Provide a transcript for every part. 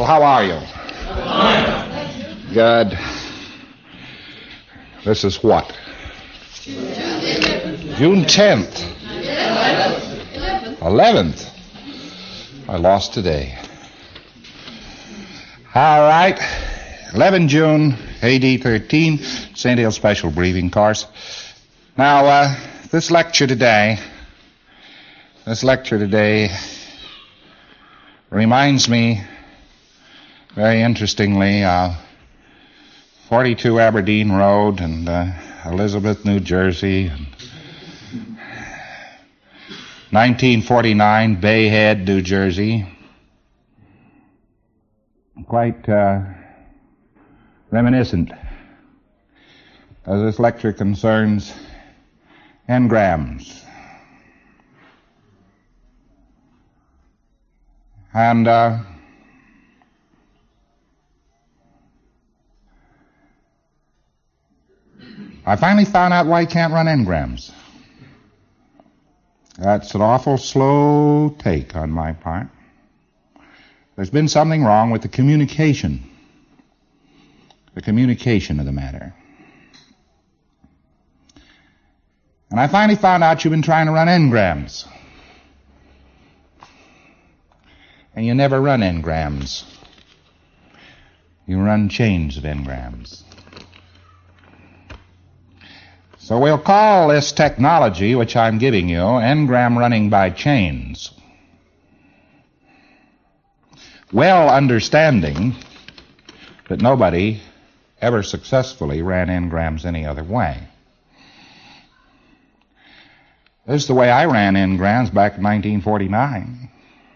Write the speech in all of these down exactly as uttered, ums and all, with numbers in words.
how are you? Good. This is what? June tenth. eleventh. I lost today. All right. eleven June, A D thirteen, Saint Hill Special Briefing Course. Now, uh, this lecture today, this lecture today reminds me, very interestingly, uh, forty-two Aberdeen Road and uh, Elizabeth, New Jersey, and nineteen forty-nine Bay Head, New Jersey. Quite uh, reminiscent, as this lecture concerns engrams. And uh, I finally found out why you can't run engrams. That's an awful slow take on my part. There's been something wrong with the communication, the communication of the matter. And I finally found out you've been trying to run engrams. And you never run engrams. You run chains of engrams. So we'll call this technology, which I'm giving you, engram running by chains. Well understanding that nobody ever successfully ran engrams any other way. This is the way I ran engrams back in nineteen forty-nine.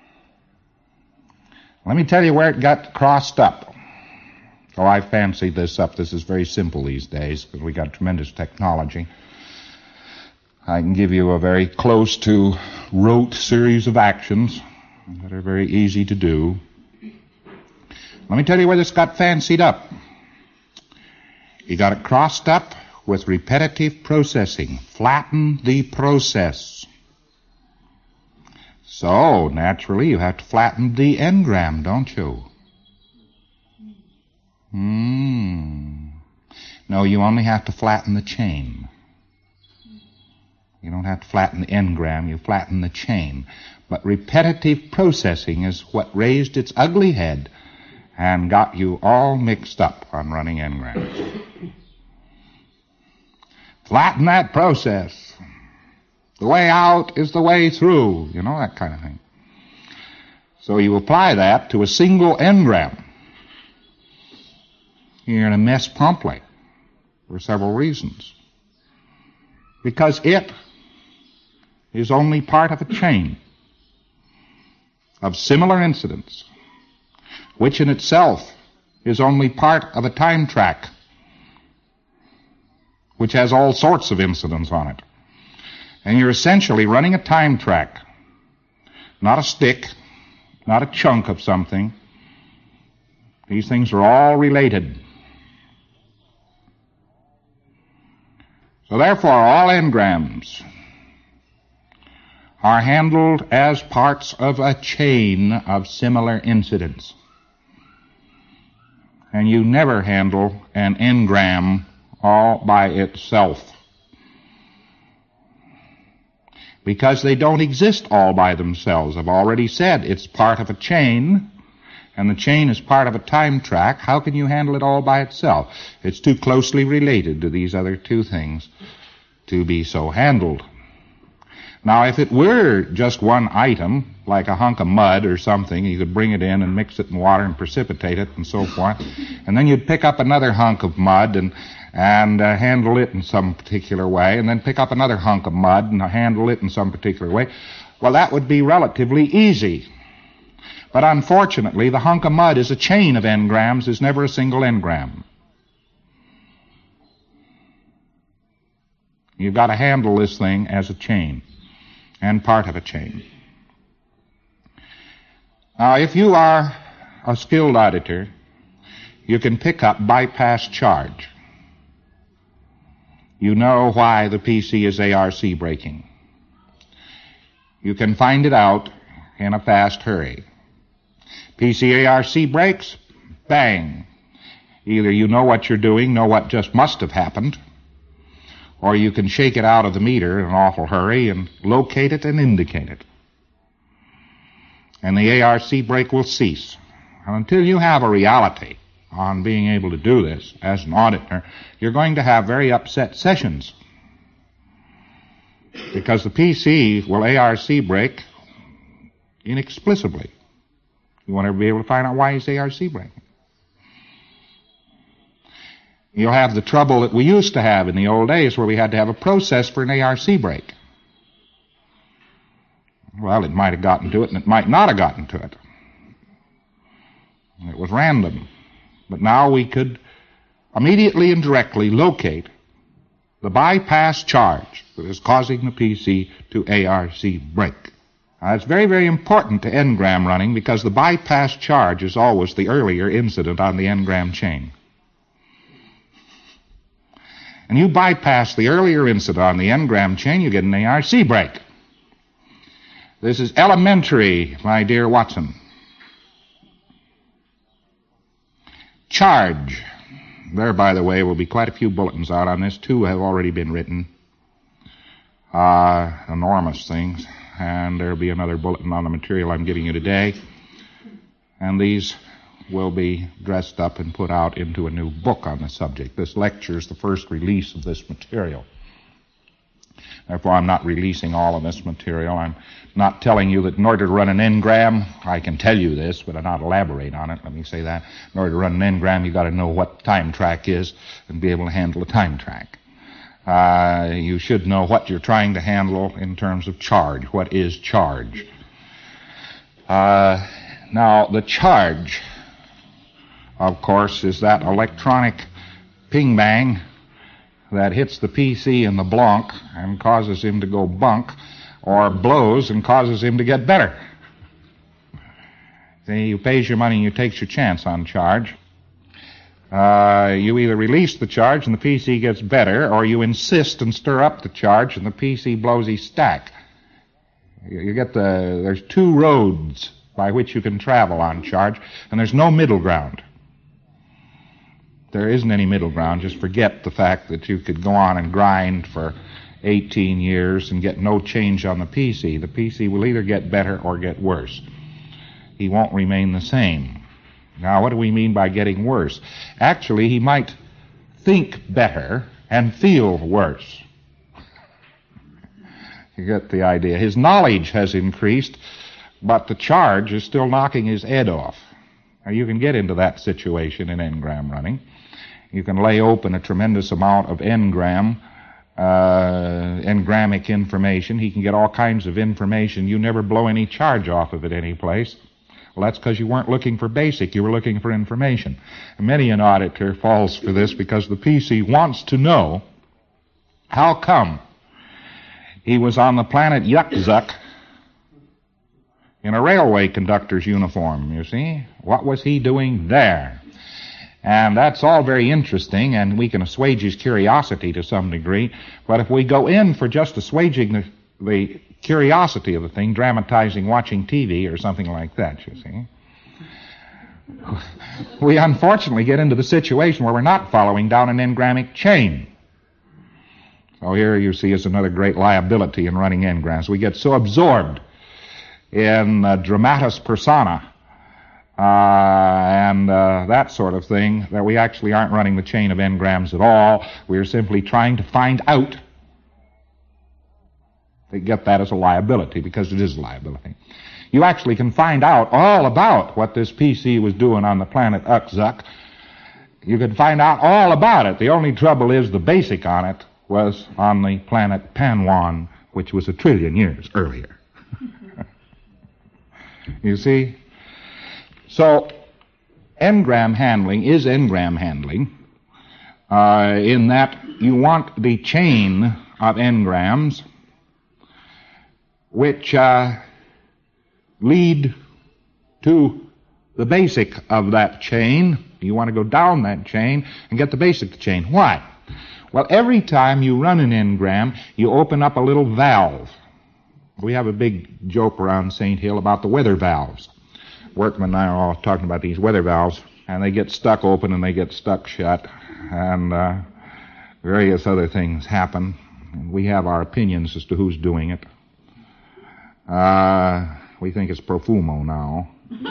Let me tell you where it got crossed up. Oh, I fancied this up. This is very simple these days because we got tremendous technology. I can give you a very close to rote series of actions that are very easy to do. Let me tell you where this got fancied up. You got it crossed up with repetitive processing. Flatten the process. So, naturally, you have to flatten the engram, don't you? Hmm. No, you only have to flatten the chain. You don't have to flatten the engram, you flatten the chain. But repetitive processing is what raised its ugly head and got you all mixed up on running engrams. Flatten that process. The way out is the way through, you know, that kind of thing. So you apply that to a single engram. You're in a mess promptly for several reasons. Because it is only part of a chain of similar incidents, which in itself is only part of a time track, which has all sorts of incidents on it. And you're essentially running a time track, not a stick, not a chunk of something. These things are all related. So therefore, all engrams are handled as parts of a chain of similar incidents. And you never handle an engram all by itself. Because they don't exist all by themselves. I've already said it's part of a chain, and the chain is part of a time track. How can you handle it all by itself? It's too closely related to these other two things to be so handled. Now, if it were just one item, like a hunk of mud or something, you could bring it in and mix it in water and precipitate it and so forth, and then you'd pick up another hunk of mud and and uh, handle it in some particular way, and then pick up another hunk of mud and handle it in some particular way. Well, that would be relatively easy. But unfortunately, the hunk of mud is a chain of engrams, is never a single engram. You've got to handle this thing as a chain, and part of a chain. Now, if you are a skilled auditor, you can pick up bypass charge. You know why the P C is A R C breaking. You can find it out in a fast hurry. P C A R C breaks, bang. Either you know what you're doing, know what just must have happened, or you can shake it out of the meter in an awful hurry and locate it and indicate it. And the A R C break will cease. And until you have a reality on being able to do this as an auditor, you're going to have very upset sessions. Because the P C will A R C break inexplicably. You won't ever be able to find out why he's A R C breaking. You'll have the trouble that we used to have in the old days where we had to have a process for an A R C break. Well, it might have gotten to it and it might not have gotten to it. It was random. But now we could immediately and directly locate the bypass charge that is causing the P C to A R C break. Now, it's very, very important to engram running because the bypass charge is always the earlier incident on the engram chain. And you bypass the earlier incident on the engram chain, you get an A R C break. This is elementary, my dear Watson. Charge. There, by the way, will be quite a few bulletins out on this. Two have already been written. Uh, enormous things. And there'll be another bulletin on the material I'm giving you today. And these will be dressed up and put out into a new book on the subject. This lecture is the first release of this material. Therefore, I'm not releasing all of this material. I'm not telling you that in order to run an engram, I can tell you this, but I'll not elaborate on it. Let me say that. In order to run an engram, you've got to know what time track is and be able to handle a time track. Uh, you should know what you're trying to handle in terms of charge. What is charge? Uh, now, the charge, of course, is that electronic ping-bang that hits the P C in the blanc and causes him to go bunk, or blows and causes him to get better. See, you pays your money and you takes your chance on charge. Uh, you either release the charge and the P C gets better, or you insist and stir up the charge and the P C blows his stack. You, you get the, there's two roads by which you can travel on charge, and there's no middle ground. There isn't any middle ground. Just forget the fact that you could go on and grind for eighteen years and get no change on the P C. The P C will either get better or get worse. He won't remain the same. Now, what do we mean by getting worse? Actually, he might think better and feel worse. You get the idea. His knowledge has increased, but the charge is still knocking his head off. Now, you can get into that situation in engram running. You can lay open a tremendous amount of engram, uh, engramic information. He can get all kinds of information. You never blow any charge off of it any place. Well, that's because you weren't looking for basic. You were looking for information. And many an auditor falls for this because the P C wants to know how come he was on the planet Yuck-Zuck in a railway conductor's uniform, you see. What was he doing there? And that's all very interesting, and we can assuage his curiosity to some degree. But if we go in for just assuaging the, the curiosity of the thing, dramatizing watching T V or something like that, you see, we unfortunately get into the situation where we're not following down an engramic chain. So here you see is another great liability in running engrams. We get so absorbed in uh, dramatis persona uh, and uh, that sort of thing that we actually aren't running the chain of engrams at all. We're simply trying to find out. They get that as a liability because it is a liability. You actually can find out all about what this P C was doing on the planet Yuck-Zuck. You can find out all about it. The only trouble is the basic on it was on the planet Panwan, which was a trillion years earlier. You see? So, engram handling is engram handling uh, in that you want the chain of engrams which uh, lead to the basic of that chain. You want to go down that chain and get the basic of the chain. Why? Well, every time you run an engram, you open up a little valve. We have a big joke around Saint Hill about the weather valves. workmen and I are all talking about these weather valves, and they get stuck open and they get stuck shut, and uh, various other things happen. And we have our opinions as to who's doing it. Uh, we think it's Profumo now.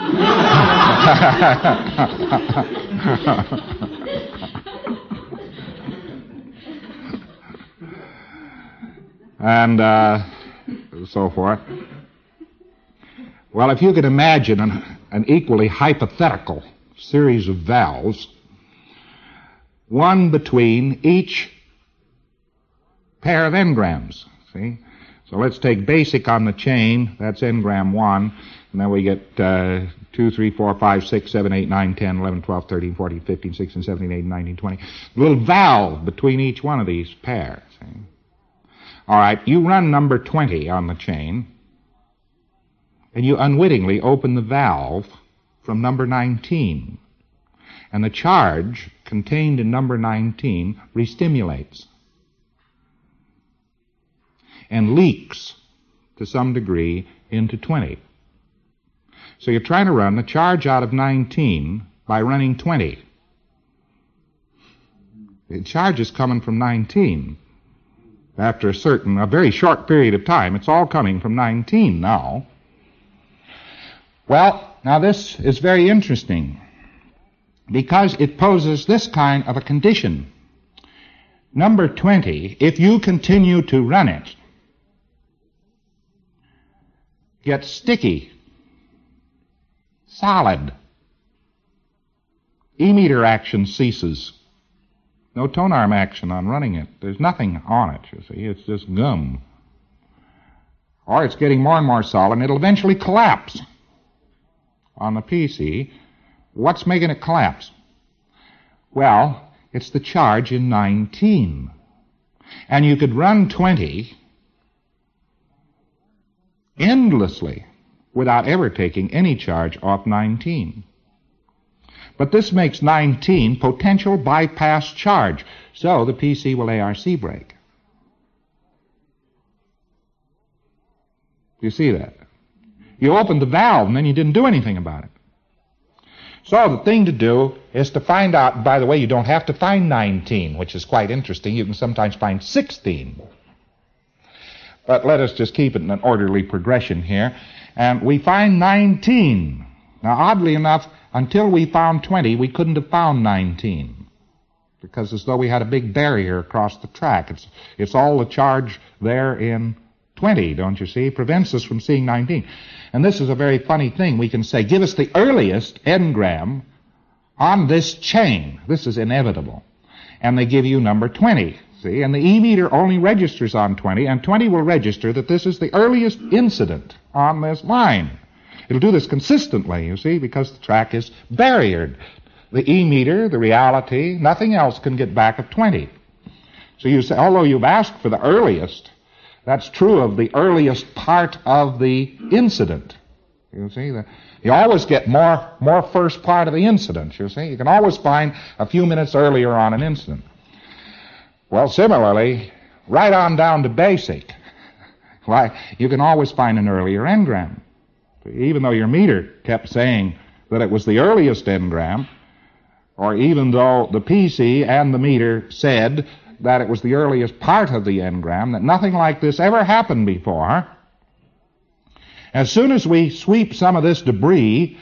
and uh, so forth. Well, if you could imagine an, an equally hypothetical series of valves, one between each pair of engrams, see? So let's take basic on the chain, that's engram one, and then we get uh, two, three, four, five, six, seven, eight, nine, ten, eleven, twelve, thirteen, fourteen, fifteen, sixteen, seventeen, eighteen, nineteen, twenty. A little valve between each one of these pairs. See? All right, you run number twenty on the chain, and you unwittingly open the valve from number nineteen. And the charge contained in number nineteen restimulates and leaks to some degree into twenty. So you're trying to run the charge out of nineteen by running twenty. The charge is coming from nineteen. After a certain, a very short period of time, it's all coming from nineteen now. Well, now this is very interesting because it poses this kind of a condition. Number twenty, if you continue to run it, gets sticky, solid. E-meter action ceases. No tone arm action on running it. There's nothing on it, you see. It's just gum. Or it's getting more and more solid, and it'll eventually collapse on the P C. What's making it collapse? Well, it's the charge in nineteen. And you could run twenty endlessly without ever taking any charge off nineteen. But this makes nineteen potential bypass charge, so the P C will A R C break. Do you see that? You opened the valve and then you didn't do anything about it. So the thing to do is to find out, by the way, you don't have to find nineteen, which is quite interesting. You can sometimes find sixteen. But let us just keep it in an orderly progression here. And we find nineteen. Now, oddly enough, until we found twenty, we couldn't have found nineteen. Because as though we had a big barrier across the track. It's, it's all the charge there in twenty, don't you see? Prevents us from seeing nineteen. And this is a very funny thing. We can say, give us the earliest engram on this chain. This is inevitable. And they give you number twenty. See, and the E-meter only registers on twenty, and twenty will register that this is the earliest incident on this line. It'll do this consistently, you see, because the track is barriered. The E-meter, the reality, nothing else can get back of twenty. So you say, although you've asked for the earliest, that's true of the earliest part of the incident. You see, the, you always get more, more first part of the incident, you see. You can always find a few minutes earlier on an incident. Well, similarly, right on down to basic, why, you can always find an earlier engram. Even though your meter kept saying that it was the earliest engram, or even though the P C and the meter said that it was the earliest part of the engram, that nothing like this ever happened before, as soon as we sweep some of this debris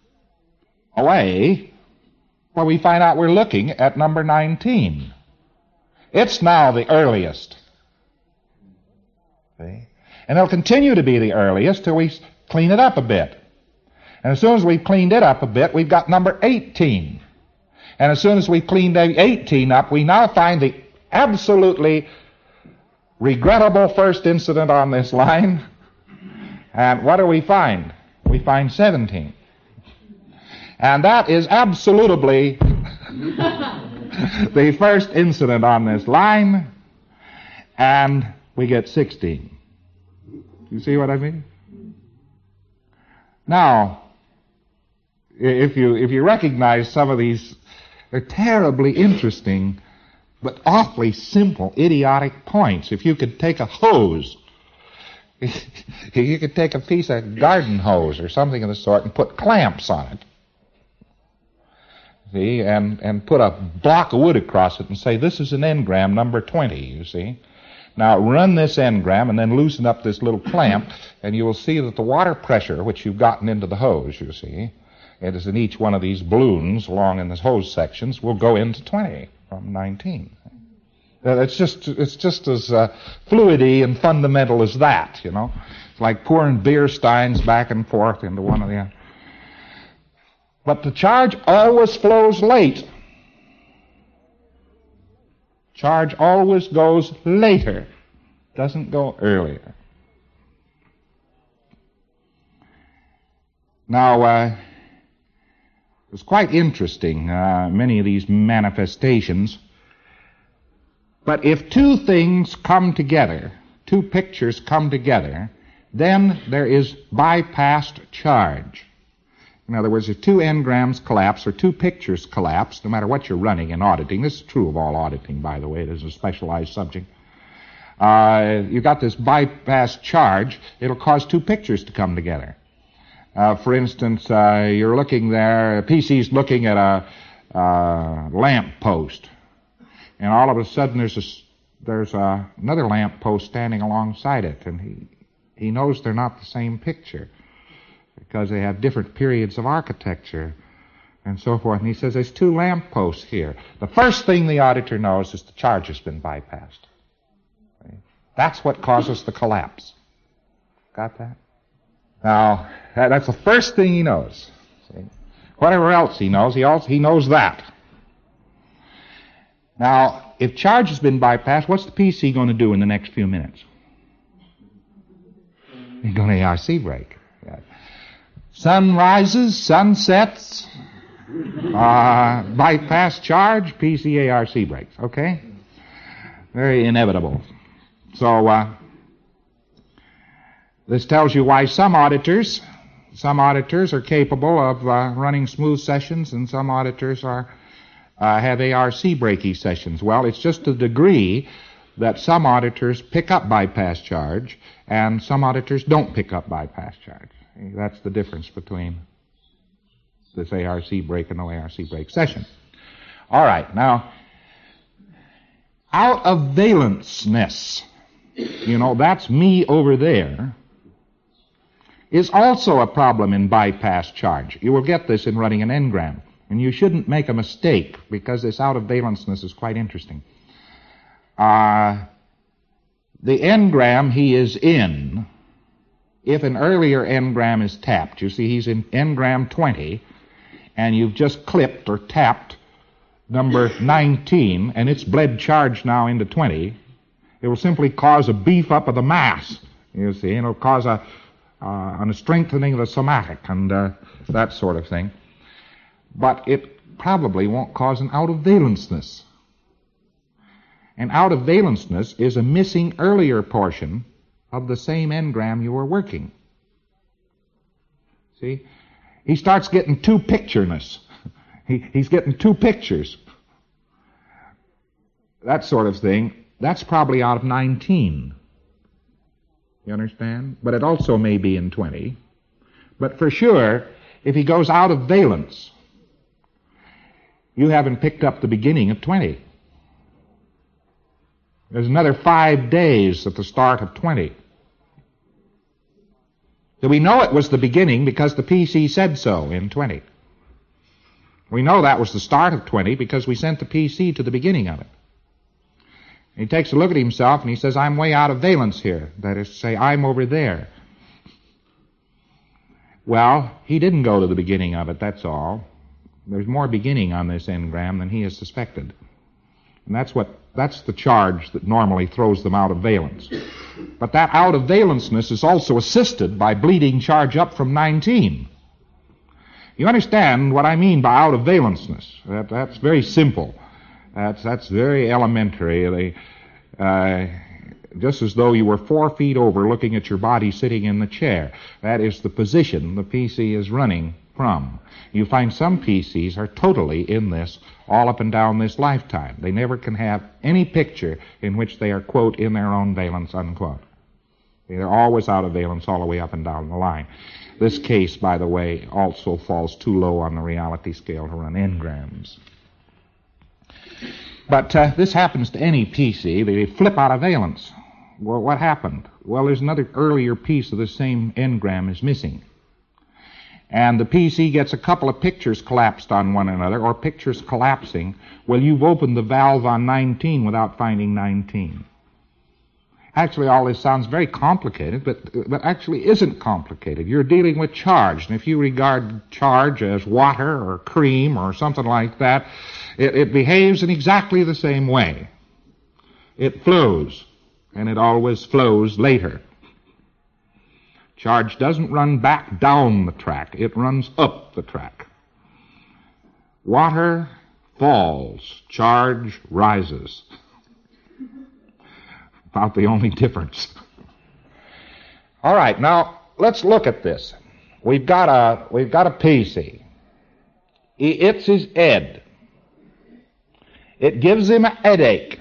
away, well, we find out we're looking at number nineteen. It's now the earliest. See? And it'll continue to be the earliest till we clean it up a bit. And as soon as we've cleaned it up a bit, we've got number eighteen. And as soon as we've cleaned eighteen up, we now find the absolutely regrettable first incident on this line. And what do we find? We find seventeen. And that is absolutely the first incident on this line, and we get sixteen. You see what I mean? Now, if you if you recognize some of these, they're terribly interesting, but awfully simple, idiotic points. If you could take a hose You could take a piece of garden hose or something of the sort and put clamps on it. See, and, and put a block of wood across it and say, this is an engram number twenty, you see. Now run this engram and then loosen up this little clamp, and you will see that the water pressure which you've gotten into the hose, you see, it is in each one of these balloons along in the hose sections, will go into twenty from nineteen. Uh, It's just it's just as uh, fluidy and fundamental as that, you know. It's like pouring beer steins back and forth into one of the other. But the charge always flows late. Charge always goes later, doesn't go earlier. Now, uh, it was quite interesting, uh, many of these manifestations. But if two things come together, two pictures come together, then there is bypassed charge. In other words, if two engrams collapse or two pictures collapse, no matter what you're running in auditing, this is true of all auditing, by the way, it is a specialized subject, uh, you've got this bypassed charge, it'll cause two pictures to come together. Uh, for instance, uh, you're looking there, P C's looking at a uh, lamp post, and all of a sudden there's a, there's a, another lamp post standing alongside it, and he, he knows they're not the same picture because they have different periods of architecture and so forth. And he says, there's two lamp posts here. The first thing the auditor knows is the charge has been bypassed. That's what causes the collapse. Got that? Now, that, that's the first thing he knows. See? Whatever else he knows, he also he knows that. Now, if charge has been bypassed, what's the P C going to do in the next few minutes? He's going to A R C break. Yeah. Sun rises, sun sets, uh, bypass charge, P C A R C breaks. Okay? Very inevitable. So, uh, this tells you why some auditors, some auditors are capable of uh, running smooth sessions, and some auditors are uh, have A R C breaky sessions. Well, it's just the degree that some auditors pick up bypass charge, and some auditors don't pick up bypass charge. That's the difference between this A R C break and no A R C break session. All right, now, out of valenceness, you know, that's me over there, is also a problem in bypass charge. You will get this in running an engram, and you shouldn't make a mistake because this out of valenceness is quite interesting. Uh, the engram he is in, if an earlier engram is tapped, you see he's in engram twenty, and you've just clipped or tapped number nineteen, and it's bled charge now into twenty, it will simply cause a beef up of the mass, you see, and it'll cause a Uh, and a strengthening of the somatic and uh, that sort of thing. But it probably won't cause an out of valenceness. An out of valenceness is a missing earlier portion of the same engram you were working. See? He starts getting two pictureness. he, he's getting two pictures. That sort of thing. That's probably out of nineteen. You understand? But it also may be in twenty. But for sure, if he goes out of valence, you haven't picked up the beginning of twenty. There's another five days at the start of twenty. So we know it was the beginning because the P C said so in twenty. We know that was the start of twenty because we sent the P C to the beginning of it. He takes a look at himself and he says, I'm way out of valence here. That is to say, I'm over there. Well, he didn't go to the beginning of it, that's all. There's more beginning on this engram than he has suspected. And that's what that's the charge that normally throws them out of valence. But that out of valenceness is also assisted by bleeding charge up from nineteen. You understand what I mean by out of valenceness? That, that's very simple. That's that's very elementary. Uh, just as though you were four feet over looking at your body sitting in the chair. That is the position the P C is running from. You find some P Cs are totally in this all up and down this lifetime. They never can have any picture in which they are, quote, in their own valence, unquote. They're always out of valence all the way up and down the line. This case, by the way, also falls too low on the reality scale to run n-grams. But uh, this happens to any P C. They flip out of valence. Well, what happened? Well, there's another earlier piece of the same n-gram is missing. And the P C gets a couple of pictures collapsed on one another, or pictures collapsing. Well, you've opened the valve on nineteen without finding nineteen. Actually, all this sounds very complicated, but, but actually isn't complicated. You're dealing with charge, and if you regard charge as water or cream or something like that, it, it behaves in exactly the same way. It flows, and it always flows later. Charge doesn't run back down the track, it runs up the track. Water falls, charge rises. About the only difference. All right, now let's look at this. We've got a we've got a P C. It's his head. It gives him a headache.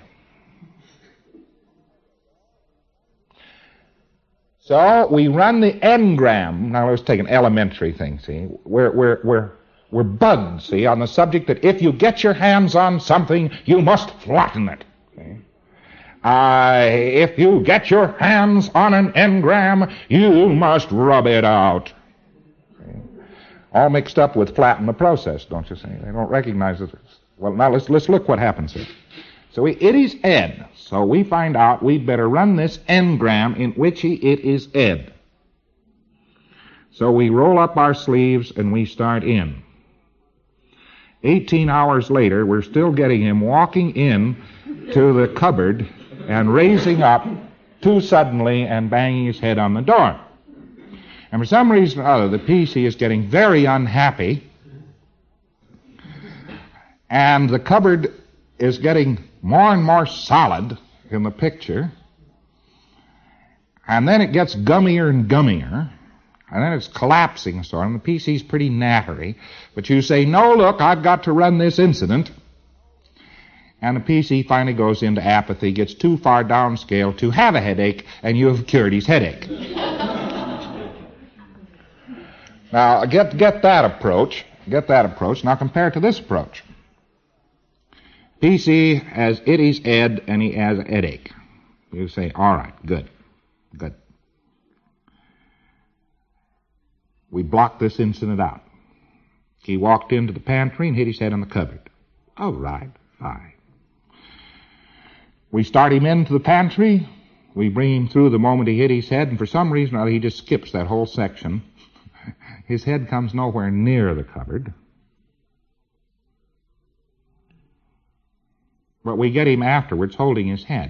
So we run the n-gram. Now let's take an elementary thing. See, we're we're we're we're bugged. See, on the subject that if you get your hands on something, you must flatten it. See? Uh, if you get your hands on an n-gram, you must rub it out. See? All mixed up with flatten the process, don't you see? They don't recognize it. Well, now let's let's look what happens here. So we, it is ed. So we find out we better run this n-gram in which it is ed. So we roll up our sleeves and we start in. Eighteen hours later, we're still getting him walking in to the cupboard and raising up too suddenly and banging his head on the door. And for some reason or other, the P C is getting very unhappy, and the cupboard is getting more and more solid in the picture, and then it gets gummier and gummier, and then it's collapsing sort of, and the P C's pretty nattery, but you say, no, look, I've got to run this incident. And the P C finally goes into apathy, gets too far downscale to have a headache, and you have cured his headache. Now, get get that approach. Get that approach. Now compare it to this approach. P C has it is ed, and he has a headache. You say, all right, good, good. We blocked this incident out. He walked into the pantry and hit his head on the cupboard. All right, fine. We start him into the pantry. We bring him through the moment he hit his head, and for some reason or other, he just skips that whole section. His head comes nowhere near the cupboard. But we get him afterwards holding his head.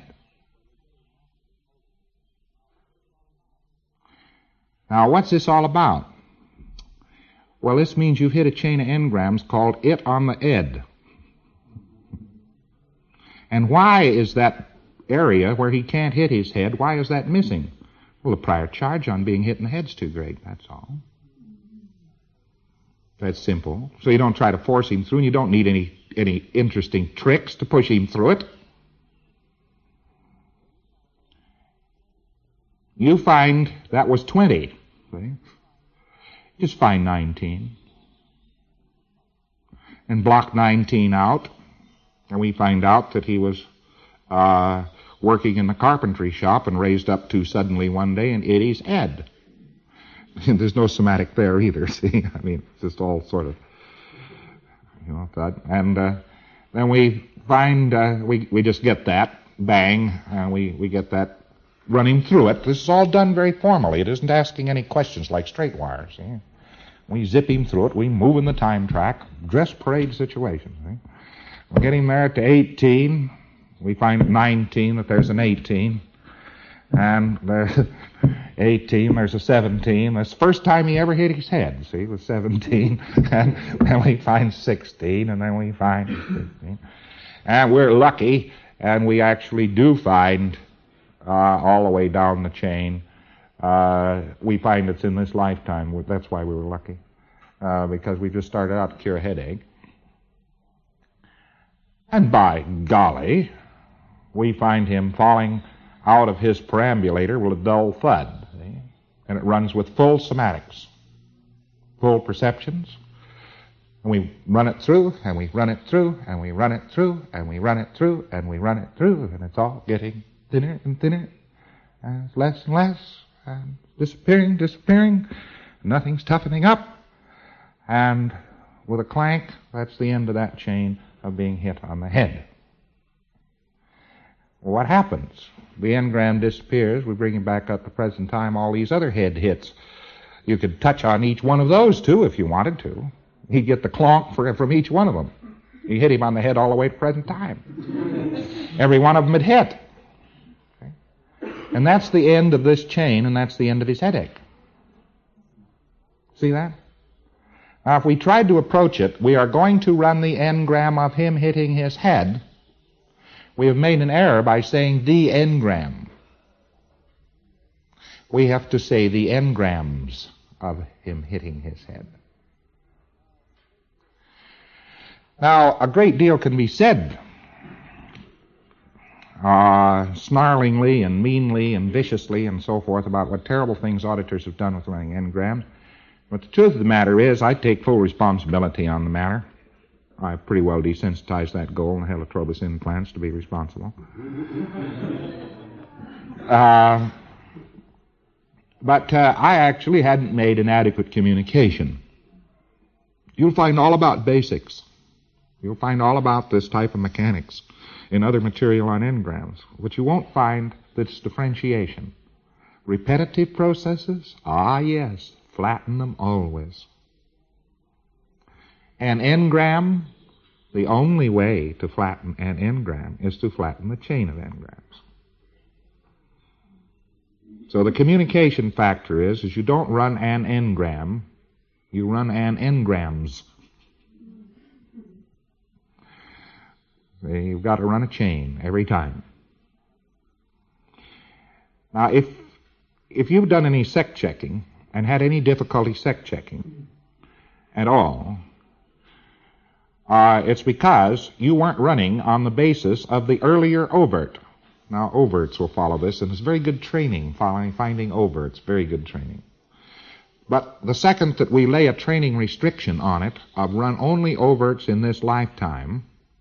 Now, what's this all about? Well, this means you've hit a chain of n-grams called it on the ed. And why is that area where he can't hit his head, why is that missing? Well, the prior charge on being hit in the head's too great, that's all. That's simple. So you don't try to force him through, and you don't need any, any interesting tricks to push him through it. You find that was twenty. See? Just find nineteen. And block nineteen out. And we find out that he was uh, working in the carpentry shop and raised up too suddenly one day and hit his head. And there's no somatic there either, see? I mean, it's just all sort of, you know, that. And uh, then we find, uh, we, we just get that, bang, and we, we get that running through it. This is all done very formally. It isn't asking any questions like straight wire, see? We zip him through it. We move in the time track, dress parade situation, see? We're getting there to eighteen. We find at nineteen that there's an eighteen. And there's eighteen, there's a seventeen. That's the first time he ever hit his head, see, was seventeen. And then we find sixteen, and then we find fifteen. And we're lucky, and we actually do find, uh, all the way down the chain, uh, we find it's in this lifetime. That's why we were lucky, uh, because we just started out to cure a headache. And by golly, we find him falling out of his perambulator with a dull thud. See? And it runs with full somatics, full perceptions. And we run it through, and we run it through, and we run it through, and we run it through, and we run it through, and it's all getting thinner and thinner, and it's less and less, and disappearing, disappearing. Nothing's toughening up. And with a clank, that's the end of that chain of being hit on the head. Well, what happens? The engram disappears. We bring him back up to present time. All these other head hits. You could touch on each one of those, too, if you wanted to. He'd get the clonk for, from each one of them. You hit him on the head all the way to present time. Every one of them had hit. Okay? And that's the end of this chain, and that's the end of his headache. See that? Now, if we tried to approach it, we are going to run the engram of him hitting his head. We have made an error by saying the engram. We have to say the engrams of him hitting his head. Now, a great deal can be said, uh, snarlingly and meanly and viciously and so forth about what terrible things auditors have done with running engrams. But the truth of the matter is, I take full responsibility on the matter. I've pretty well desensitized that goal in helitrobus implants to be responsible. uh, but uh, I actually hadn't made an adequate communication. You'll find all about basics. You'll find all about this type of mechanics in other material on engrams. What you won't find this differentiation. Repetitive processes? Ah, yes. Flatten them always. An engram, the only way to flatten an engram is to flatten the chain of engrams. So the communication factor is, is you don't run an engram, you run an engrams. You've got to run a chain every time. Now, if if you've done any sect checking and had any difficulty sect checking at all, uh, it's because you weren't running on the basis of the earlier overt. Now, overts will follow this, and it's very good training, following, finding overts, very good training. But the second that we lay a training restriction on it of run only overts in this lifetime,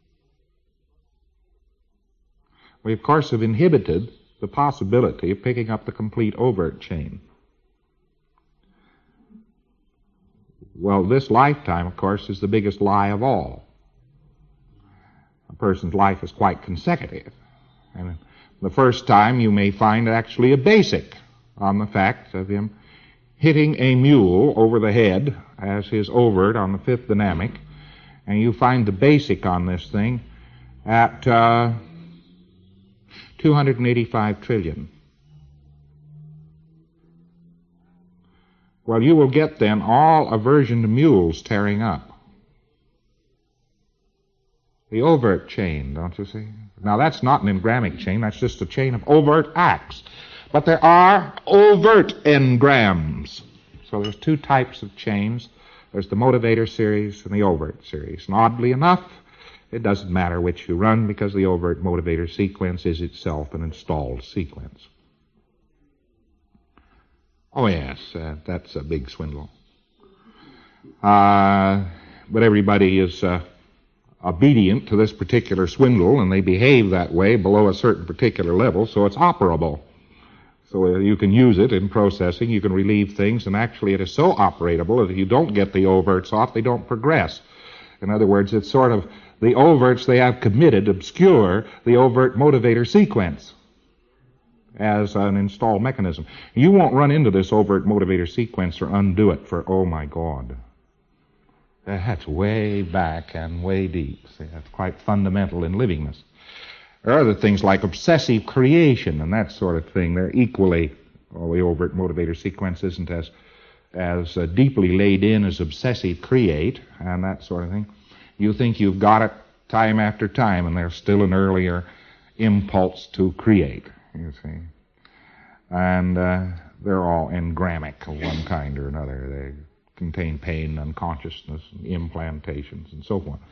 we, of course, have inhibited the possibility of picking up the complete overt chain. Well, this lifetime, of course, is the biggest lie of all. A person's life is quite consecutive. And the first time you may find actually a basic on the fact of him hitting a mule over the head as his overt on the fifth dynamic, and you find the basic on this thing at uh, two hundred eighty-five trillion. Well, you will get then all aversion to mules tearing up. The overt chain, don't you see? Now, that's not an engramic chain, that's just a chain of overt acts. But there are overt engrams. So there's two types of chains. There's the motivator series and the overt series. And oddly enough, it doesn't matter which you run because the overt motivator sequence is itself an installed sequence. Oh, yes, uh, that's a big swindle. Uh, but everybody is uh, obedient to this particular swindle, and they behave that way below a certain particular level, so it's operable. So you can use it in processing, you can relieve things, and actually it is so operatable that if you don't get the overts off, they don't progress. In other words, it's sort of the overts they have committed obscure the overt motivator sequence as an installed mechanism. You won't run into this overt motivator sequence or undo it for, oh my God. That's way back and way deep. See, that's quite fundamental in livingness. There are other things like obsessive creation and that sort of thing. They're equally, well, the overt motivator sequence isn't as, as uh, deeply laid in as obsessive create and that sort of thing. You think you've got it time after time, and there's still an earlier impulse to create, you see. And uh, they're all engramic of one kind or another. They contain pain, unconsciousness, implantations, and so forth.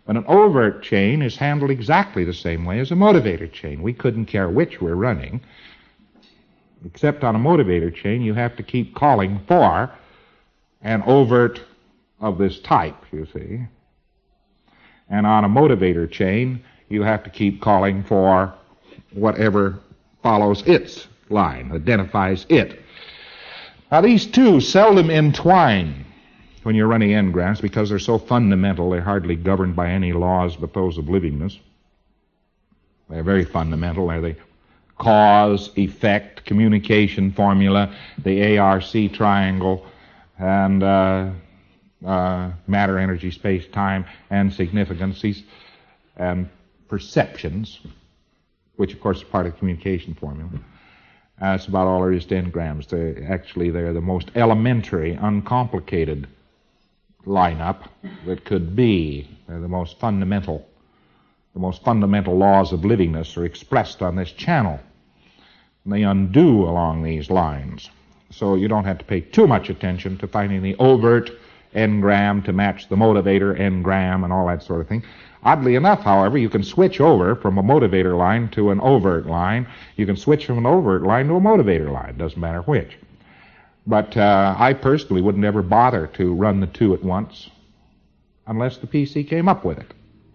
But an overt chain is handled exactly the same way as a motivator chain. We couldn't care which we're running, except on a motivator chain you have to keep calling for an overt of this type, you see. And on a motivator chain you have to keep calling for whatever follows its line, identifies it. Now these two seldom entwine when you're running n-grams because they're so fundamental they're hardly governed by any laws but those of livingness. They're very fundamental. They're the cause, effect, communication formula, the A R C triangle, and uh, uh, matter, energy, space, time, and significances, and perceptions, which of course is part of the communication formula. Uh, that's about all there is to n-grams. They're, actually, they're the most elementary, uncomplicated lineup that could be. They're the most fundamental. The most fundamental laws of livingness are expressed on this channel. And they undo along these lines. So you don't have to pay too much attention to finding the overt n-gram to match the motivator n-gram and all that sort of thing. Oddly enough, however, you can switch over from a motivator line to an overt line. You can switch from an overt line to a motivator line. Doesn't matter which. But uh, I personally wouldn't ever bother to run the two at once unless the P C came up with it.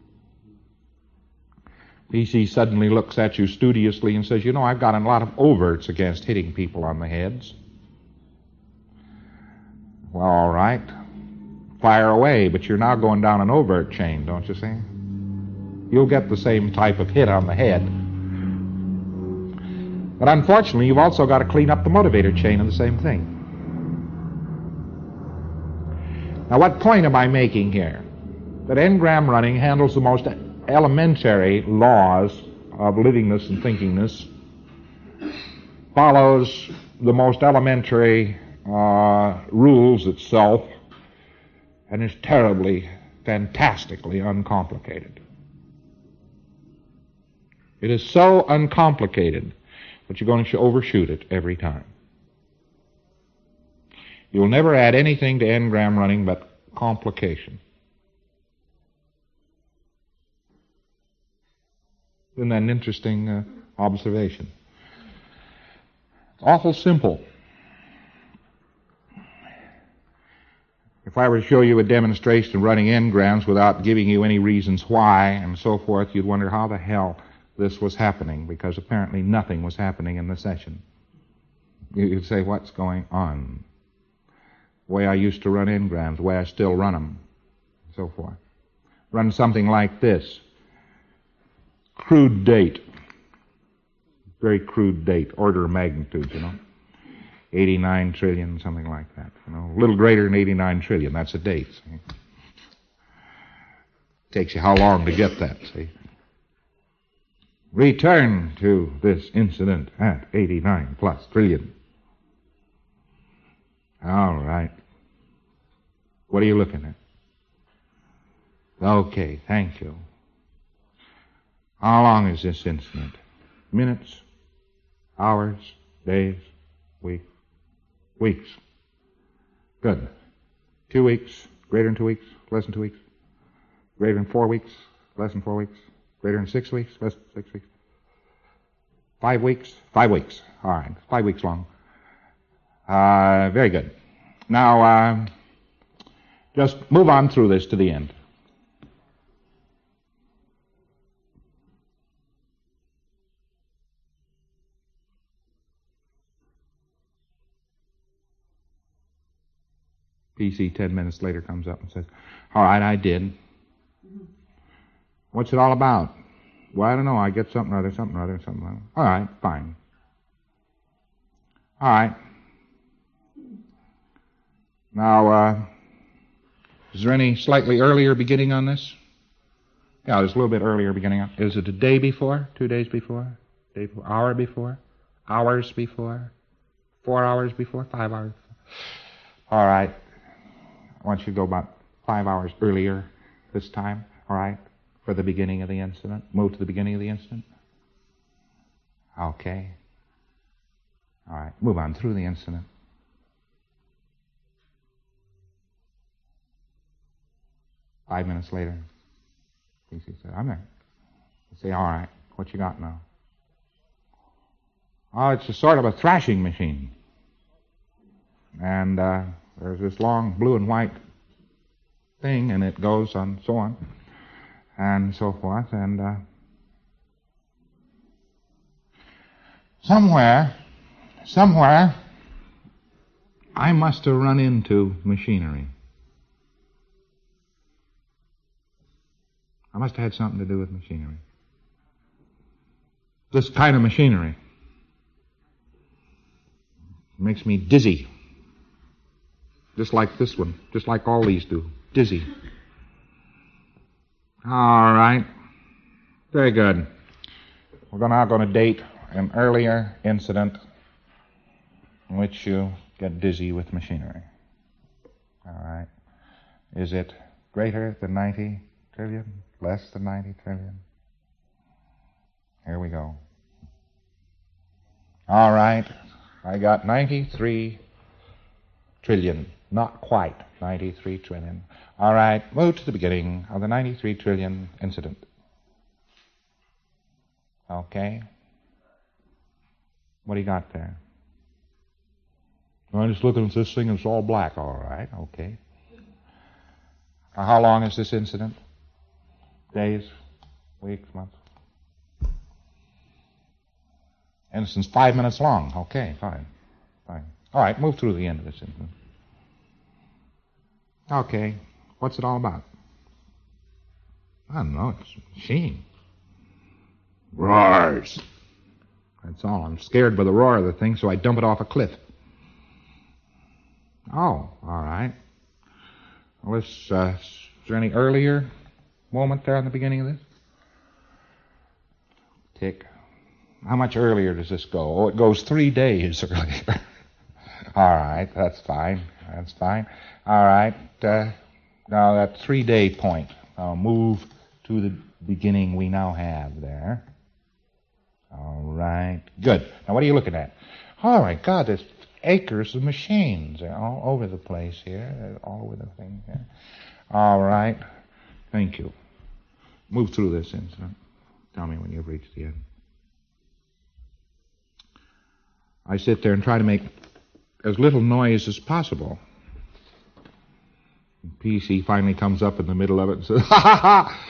P C suddenly looks at you studiously and says, you know, I've got a lot of overts against hitting people on the heads. Well, all right. Fire away, but you're now going down an overt chain, don't you see? You'll get the same type of hit on the head. But unfortunately, you've also got to clean up the motivator chain of the same thing. Now, what point am I making here? That n-gram running handles the most elementary laws of livingness and thinkingness, follows the most elementary uh, rules itself, and is terribly, fantastically uncomplicated. It is so uncomplicated that you're going to overshoot it every time. You'll never add anything to n-gram running but complication. Isn't that an interesting uh, observation? It's awful simple. If I were to show you a demonstration of running n-grams without giving you any reasons why and so forth, you'd wonder how the hell this was happening, because apparently nothing was happening in the session. You'd say, what's going on? The way I used to run n-grams, the way I still run them, and so forth. Run something like this. Crude date. Very crude date, order of magnitude, you know. eighty-nine trillion, something like that. You know, a little greater than eighty-nine trillion, that's a date. See? Takes you how long to get that, see? Return to this incident at eighty-nine plus trillion. All right. What are you looking at? Okay, thank you. How long is this incident? Minutes? Hours? Days? Weeks? Weeks. Good. Two weeks? Greater than two weeks? Less than two weeks? Greater than four weeks? Less than four weeks? Greater than six weeks? Less than six weeks? Five weeks? Five weeks. All right. Five weeks long. Uh, very good. Now, uh, just move on through this to the end. P C ten minutes later comes up and says, all right, I did. What's it all about? Well, I don't know. I get something or other, something or other, something or other. All right, fine. All right. Now, uh, is there any slightly earlier beginning on this? Yeah, there's a little bit earlier beginning. Is it a day before? Two days before? Day before? Hour before? Hours before? Four hours before? Five hours before? All right. I want you to go about five hours earlier this time, all right, for the beginning of the incident. Move to the beginning of the incident. Okay. All right. Move on through the incident. Five minutes later. P C said, I'm there. You say, all right, what you got now? Oh, it's a sort of a thrashing machine. And uh, there's this long blue and white thing, and it goes on, so on, and so forth, and uh, somewhere, somewhere, I must have run into machinery. I must have had something to do with machinery. This kind of machinery makes me dizzy. Just like this one, just like all these do. Dizzy. All right. Very good. We're now going to date an earlier incident in which you get dizzy with machinery. All right. Is it greater than ninety trillion? Less than ninety trillion? Here we go. All right. I got ninety-three trillion. Not quite ninety-three trillion. All right. Move to the beginning of the ninety-three trillion incident. Okay. What do you got there? I'm just looking at this thing and it's all black. All right. Okay. Now, how long is this incident? Days, weeks, months? Instance five minutes long. Okay, fine. Fine. All right, move through the end of this incident. Okay, what's it all about? I don't know, it's a machine. Roars. That's all. I'm scared by the roar of the thing, so I dump it off a cliff. Oh, all right. Well, is, uh, is there any earlier moment there in the beginning of this? Tick. How much earlier does this go? Oh, it goes three days earlier. All right, that's fine. That's fine. All right. Uh, now that three-day point. I'll move to the beginning we now have there. All right. Good. Now what are you looking at? All right. God, there's acres of machines. They're all over the place here. They're all over the thing here. All right. Thank you. Move through this incident. Tell me when you've reached the end. I sit there and try to make as little noise as possible. And P C finally comes up in the middle of it and says, ha ha ha!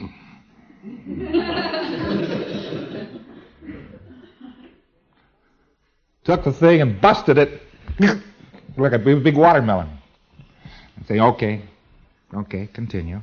Took the thing and busted it like a big, big watermelon. I say, okay, okay, continue.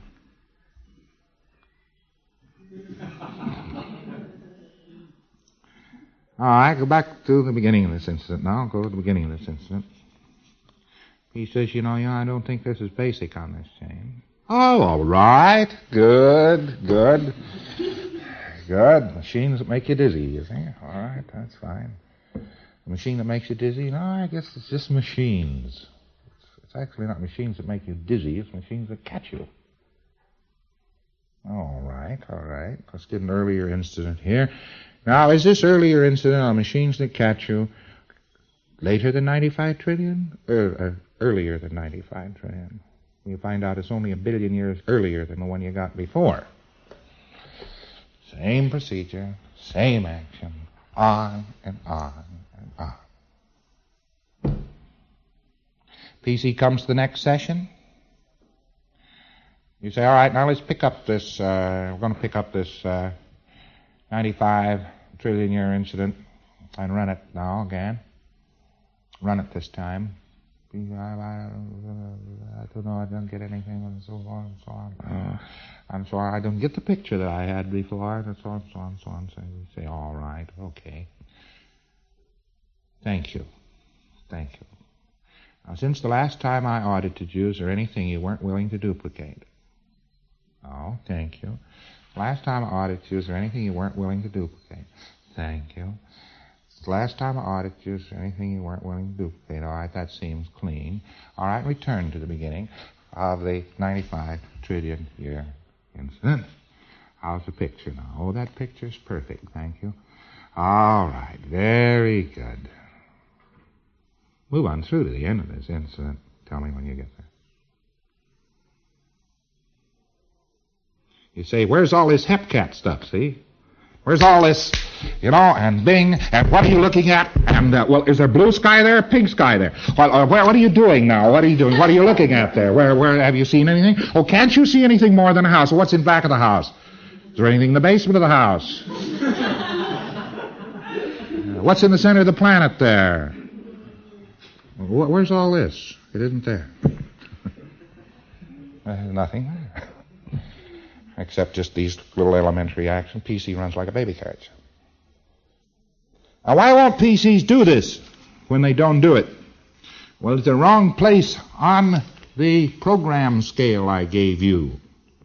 All right, go back to the beginning of this incident now. Go to the beginning of this incident. He says, you know, yeah, I don't think this is basic on this chain. Oh, all right. Good, good. Good. Machines that make you dizzy, you think? All right, that's fine. A machine that makes you dizzy? No, I guess it's just machines. It's, it's actually not machines that make you dizzy. It's machines that catch you. All right, all right. Let's get an earlier incident here. Now, is this earlier incident on machines that catch you later than ninety-five trillion? Er, uh, earlier than ninety-five trillion? You find out it's only a billion years earlier than the one you got before. Same procedure, same action, on and on and on. P C comes to the next session. You say, all right, now let's pick up this, uh, we're going to pick up this uh, ninety-five trillion year incident and run it now again. Run it this time. I, I, I don't know, I don't get anything, and so on and so on. Uh, and so I don't get the picture that I had before, and so on, so on, so on. So you say, all right, okay. Thank you. Thank you. Now, since the last time I audited you, is there anything you weren't willing to duplicate? Oh, thank you. Last time I audited you, is there anything you weren't willing to duplicate? Thank you. Last time I audited you, is there anything you weren't willing to duplicate? All right, that seems clean. All right, return to the beginning of the ninety-five trillion year incident. How's the picture now? Oh, that picture's perfect, thank you. All right, very good. Move on through to the end of this incident. Tell me when you get there. You say, where's all this Hepcat stuff, see? Where's all this, you know, and Bing, and what are you looking at? And, uh, well, is there blue sky there, pink sky there? Well, uh, where, what are you doing now? What are you doing? What are you looking at there? Where, where, have you seen anything? Oh, can't you see anything more than a house? Well, what's in back of the house? Is there anything in the basement of the house? uh, what's in the center of the planet there? Well, where's all this? It isn't there. uh, nothing there. Except just these little elementary actions. P C runs like a baby carriage. Now, why won't P Cs do this when they don't do it? Well, it's the wrong place on the program scale I gave you.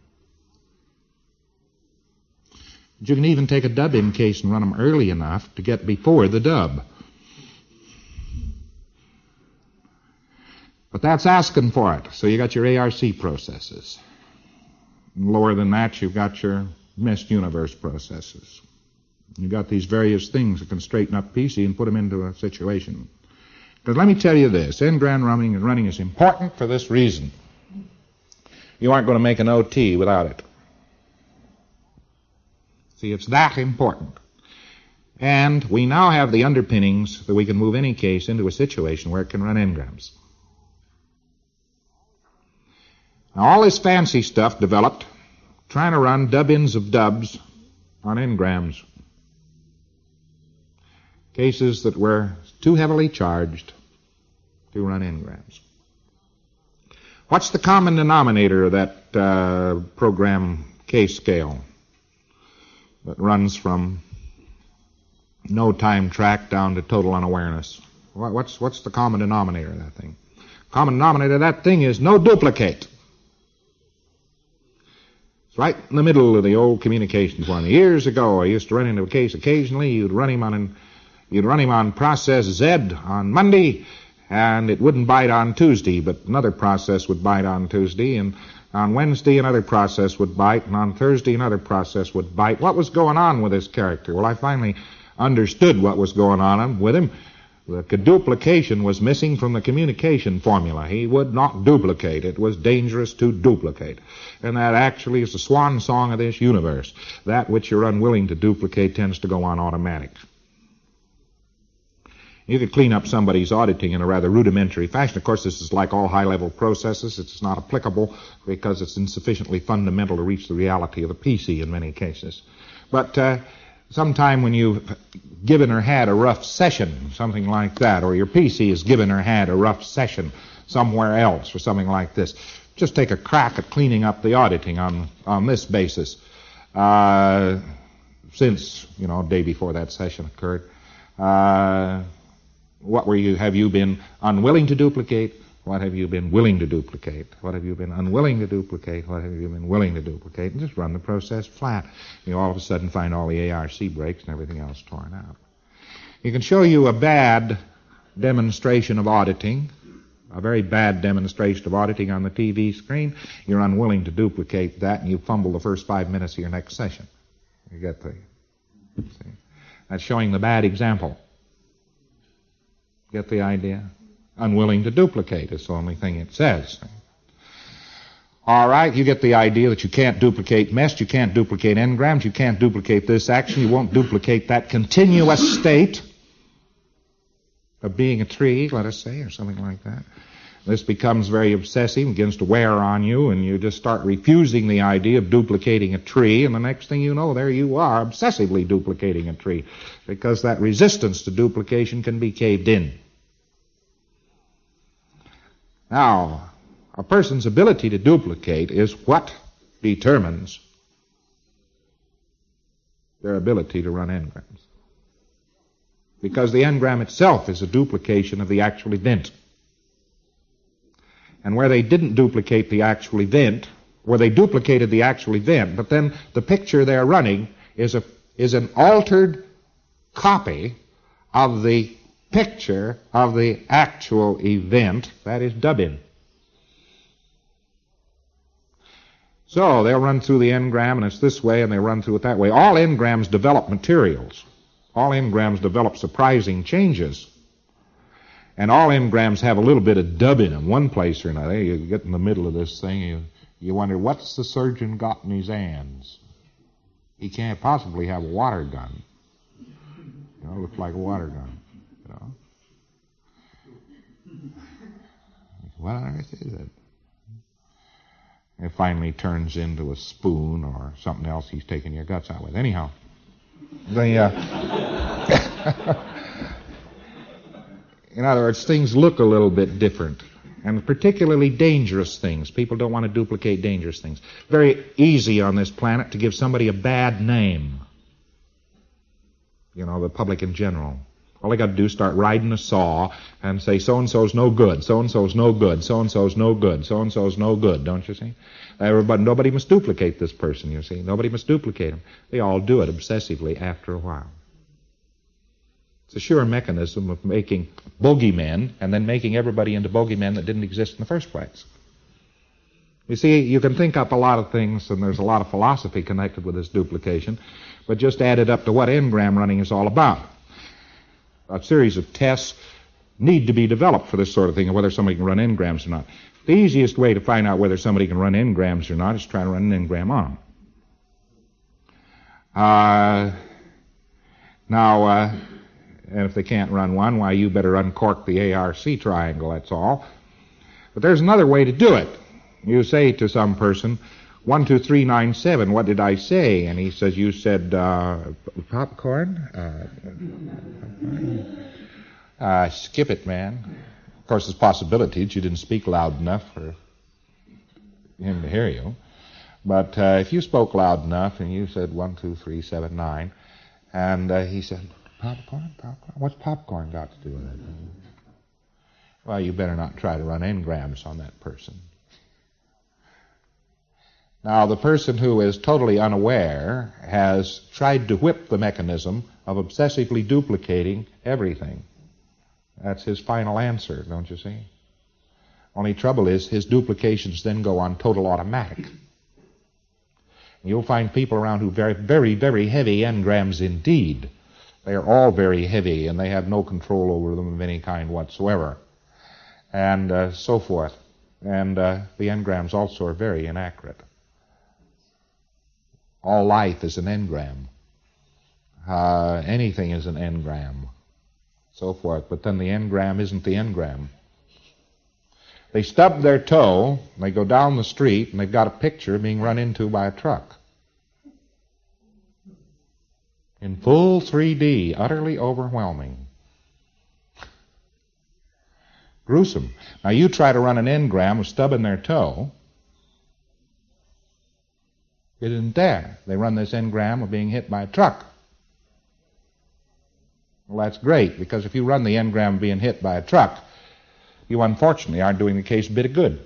You can even take a dub-in case and run them early enough to get before the dub. But that's asking for it. So you got your A R C processes. Lower than that, you've got your missed universe processes. You've got these various things that can straighten up P C and put them into a situation. Because let me tell you this, engram running and running is important for this reason. You aren't going to make an O T without it. See, it's that important. And we now have the underpinnings that we can move any case into a situation where it can run engrams. Now, all this fancy stuff developed trying to run dub-ins of dubs on engrams. Cases that were too heavily charged to run engrams. What's the common denominator of that uh, program case scale that runs from no time track down to total unawareness? What's, what's the common denominator of that thing? Common denominator of that thing is no duplicate. It's right in the middle of the old communications one. Years ago, I used to run into a case occasionally. You'd run him on an, you'd run him on process Z on Monday, and it wouldn't bite on Tuesday, but another process would bite on Tuesday, and on Wednesday another process would bite, and on Thursday another process would bite. What was going on with this character? Well, I finally understood what was going on with him. The duplication was missing from the communication formula. He would not duplicate. It was dangerous to duplicate. And that actually is the swan song of this universe. That which you're unwilling to duplicate tends to go on automatic. You could clean up somebody's auditing in a rather rudimentary fashion. Of course, this is like all high-level processes. It's not applicable because it's insufficiently fundamental to reach the reality of the P C in many cases. But uh, sometime when you've given or had a rough session, something like that, or your P C has given or had a rough session somewhere else or something like this, just take a crack at cleaning up the auditing on, on this basis. Uh, since, you know, day before that session occurred, uh, what were you, have you been unwilling to duplicate? What have you been willing to duplicate? What have you been unwilling to duplicate? What have you been willing to duplicate? And just run the process flat. You all of a sudden find all the A R C breaks and everything else torn out. You can show you a bad demonstration of auditing, a very bad demonstration of auditing on the T V screen. You're unwilling to duplicate that, and you fumble the first five minutes of your next session. You get the, see? That's showing the bad example. Get the idea? Unwilling to duplicate is the only thing it says. All right, you get the idea that you can't duplicate mest, you can't duplicate engrams, you can't duplicate this action, you won't duplicate that continuous state of being a tree, let us say, or something like that. This becomes very obsessive, begins to wear on you, and you just start refusing the idea of duplicating a tree, and the next thing you know, there you are, obsessively duplicating a tree, because that resistance to duplication can be caved in. Now, a person's ability to duplicate is what determines their ability to run engrams. Because the engram itself is a duplication of the actual event. And where they didn't duplicate the actual event, where they duplicated the actual event, but then the picture they're running is a is an altered copy of the picture of the actual event, that is dub-in. So they'll run through the engram, and it's this way, and they run through it that way. All engrams develop materials. All engrams develop surprising changes. And all engrams have a little bit of dub in them, one place or another. You get in the middle of this thing, you You wonder, what's the surgeon got in his hands? He can't possibly have a water gun. You know, it looks like a water gun. You know? What on earth is it? It finally turns into a spoon or something else he's taking your guts out with. Anyhow, the, uh, in other words, things look a little bit different, and particularly dangerous things. People don't want to duplicate dangerous things. Very easy on this planet to give somebody a bad name. You know, the public in general. All they got to do is start riding a saw and say, so-and-so's no good, so-and-so's no good, so-and-so's no good, so-and-so's no good, don't you see? Everybody, nobody must duplicate this person, you see. Nobody must duplicate him. They all do it obsessively after a while. It's a sure mechanism of making bogeymen and then making everybody into bogeymen that didn't exist in the first place. You see, you can think up a lot of things, and there's a lot of philosophy connected with this duplication, but just add it up to what engram running is all about. A series of tests need to be developed for this sort of thing, and whether somebody can run engrams or not. The easiest way to find out whether somebody can run engrams or not is to try to run an engram on them. Uh, now, uh, and if they can't run one, why, you better uncork the A R C triangle, that's all. But there's another way to do it. You say to some person, one, two, three, nine, seven, what did I say? And he says, you said, uh, popcorn? Uh, uh, skip it, man. Of course, there's possibility that you didn't speak loud enough for him to hear you. But uh, if you spoke loud enough and you said one, two, three, seven, nine, and uh, he said, popcorn, popcorn? What's popcorn got to do with it? Well, you better not try to run engrams on that person. Now, the person who is totally unaware has tried to whip the mechanism of obsessively duplicating everything. That's his final answer, don't you see? Only trouble is his duplications then go on total automatic. You'll find people around who are very, very, very heavy engrams indeed. They are all very heavy, and they have no control over them of any kind whatsoever, and uh, so forth. And uh, the engrams also are very inaccurate. All life is an engram. Uh, anything is an engram, so forth. But then the engram isn't the engram. They stub their toe, and they go down the street, and they've got a picture being run into by a truck. In full three D, utterly overwhelming. Gruesome. Now you try to run an engram with stubbing their toe. It isn't there. They run this engram of being hit by a truck. Well, that's great, because if you run the engram of being hit by a truck, you unfortunately aren't doing the case a bit of good.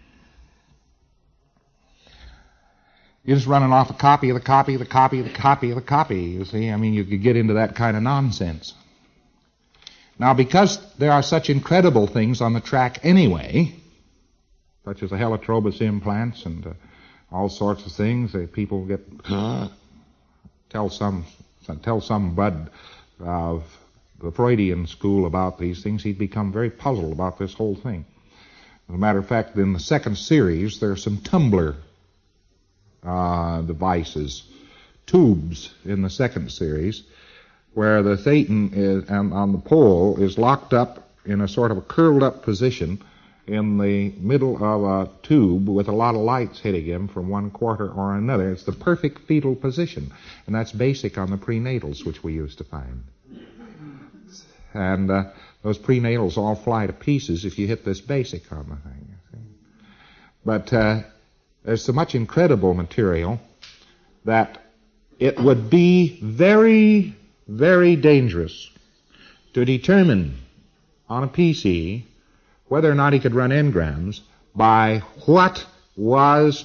You're just running off a copy of the copy of the copy of the copy of the copy, you see. I mean, you could get into that kind of nonsense. Now, because there are such incredible things on the track anyway, such as the helitrobus implants and uh, all sorts of things, uh, people get uh, tell some tell some bud of the Freudian school about these things, he'd become very puzzled about this whole thing. As a matter of fact, in the second series, there are some tumbler uh, devices, tubes in the second series, where the Thetan is, and on the pole is locked up in a sort of a curled up position in the middle of a tube with a lot of lights hitting him from one quarter or another. It's the perfect fetal position, and that's basic on the prenatals, which we used to find. And uh, those prenatals all fly to pieces if you hit this basic on the thing. You see? But uh, there's so much incredible material that it would be very, very dangerous to determine on a P C whether or not he could run engrams by what was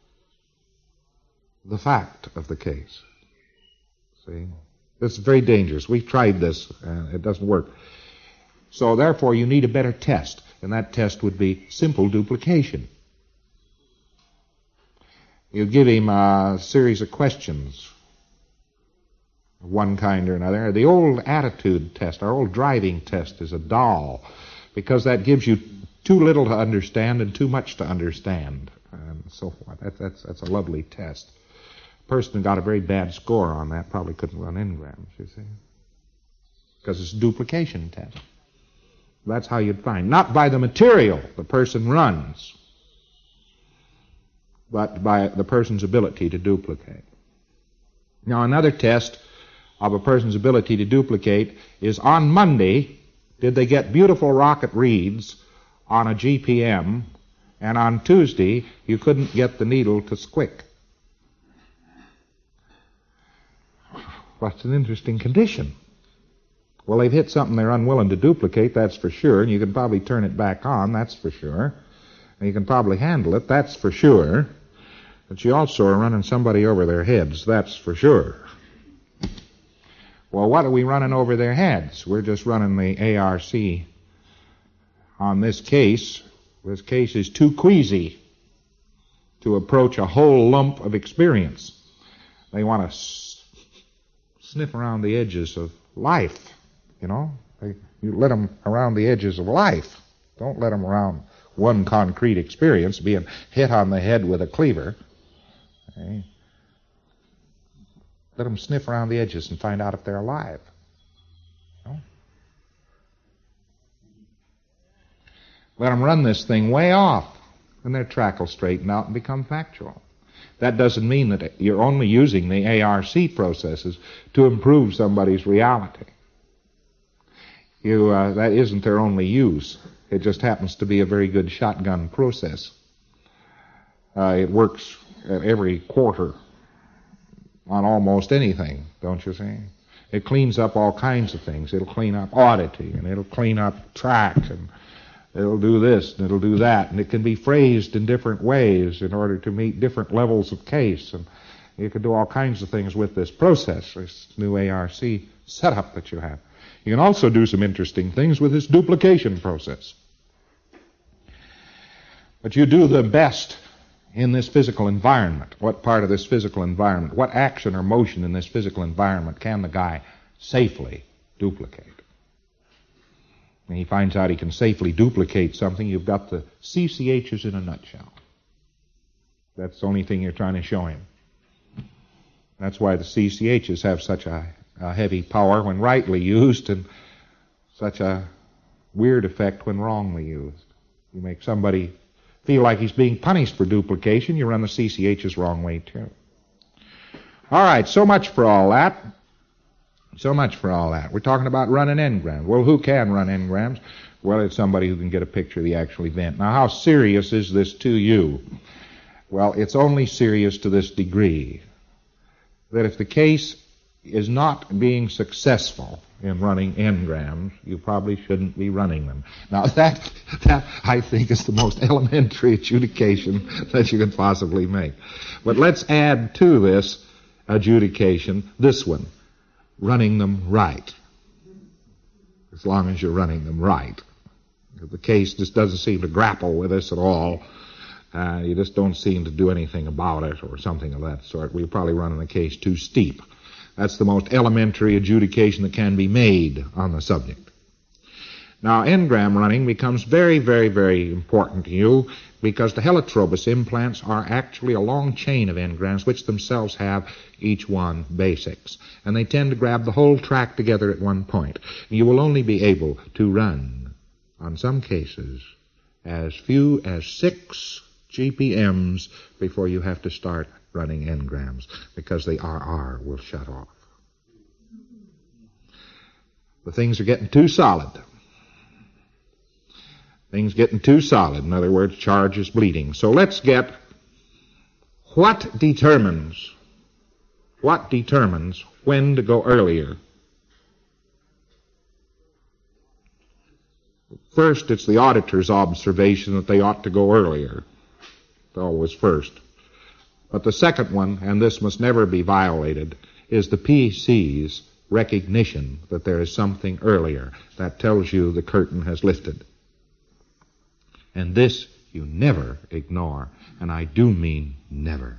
the fact of the case. See? This is very dangerous. We've tried this, and it doesn't work. So therefore, you need a better test, and that test would be simple duplication. You give him a series of questions of one kind or another. The old attitude test, our old driving test, is a doll, because that gives you too little to understand and too much to understand. And and so forth. That, that's, that's a lovely test. A person who got a very bad score on that probably couldn't run n-grams, you see, because it's a duplication test. That's how you'd find. Not by the material the person runs, but by the person's ability to duplicate. Now, another test of a person's ability to duplicate is on Monday, did they get beautiful rocket reads on a G P M, and on Tuesday, you couldn't get the needle to squick. What's an interesting condition? Well, they've hit something they're unwilling to duplicate, that's for sure, and you can probably turn it back on, that's for sure. And you can probably handle it, that's for sure. But you also are running somebody over their heads, that's for sure. Well, what are we running over their heads? We're just running the A R C on this case. This case is too queasy to approach a whole lump of experience. They want to s- sniff around the edges of life. You know, they, you let them around the edges of life. Don't let them around one concrete experience, being hit on the head with a cleaver. Okay? Let them sniff around the edges and find out if they're alive. You know? Let them run this thing way off, and their track will straighten out and become factual. That doesn't mean that you're only using the A R C processes to improve somebody's reality. You, uh, that isn't their only use. It just happens to be a very good shotgun process. Uh, it works at every quarter on almost anything, don't you see? It cleans up all kinds of things. It'll clean up oddity, and it'll clean up track, and it'll do this, and it'll do that, and it can be phrased in different ways in order to meet different levels of case, and you can do all kinds of things with this process, this new A R C setup that you have. You can also do some interesting things with this duplication process. But you do the best in this physical environment. What part of this physical environment, what action or motion in this physical environment can the guy safely duplicate? When he finds out he can safely duplicate something, you've got the C C H's in a nutshell. That's the only thing you're trying to show him. That's why the C C H's have such a, a heavy power when rightly used, and such a weird effect when wrongly used. You make somebody feel like he's being punished for duplication, you run the C C H's wrong way too. All right, so much for all that. So much for all that. We're talking about running n-grams. Well, who can run n-grams? Well, it's somebody who can get a picture of the actual event. Now, how serious is this to you? Well, it's only serious to this degree, that if the case is not being successful in running n-grams, you probably shouldn't be running them. Now, that, that I think, is the most elementary adjudication that you can possibly make. But let's add to this adjudication this one: running them right. As long as you're running them right. If the case just doesn't seem to grapple with us at all, uh, you just don't seem to do anything about it or something of that sort, we're probably running the case too steep. That's the most elementary adjudication that can be made on the subject. Now, n-gram running becomes very, very, very important to you because the helitrobus implants are actually a long chain of n-grams which themselves have each one basics. And they tend to grab the whole track together at one point. You will only be able to run, on some cases, as few as six G P Ms before you have to start running n-grams, because the R R will shut off. The things are getting too solid. Things getting too solid. In other words, charge is bleeding. So let's get what determines, what determines when to go earlier. First, it's the auditor's observation that they ought to go earlier. It's always first. But the second one, and this must never be violated, is the P C's recognition that there is something earlier. That tells you the curtain has lifted. And this you never ignore, and I do mean never.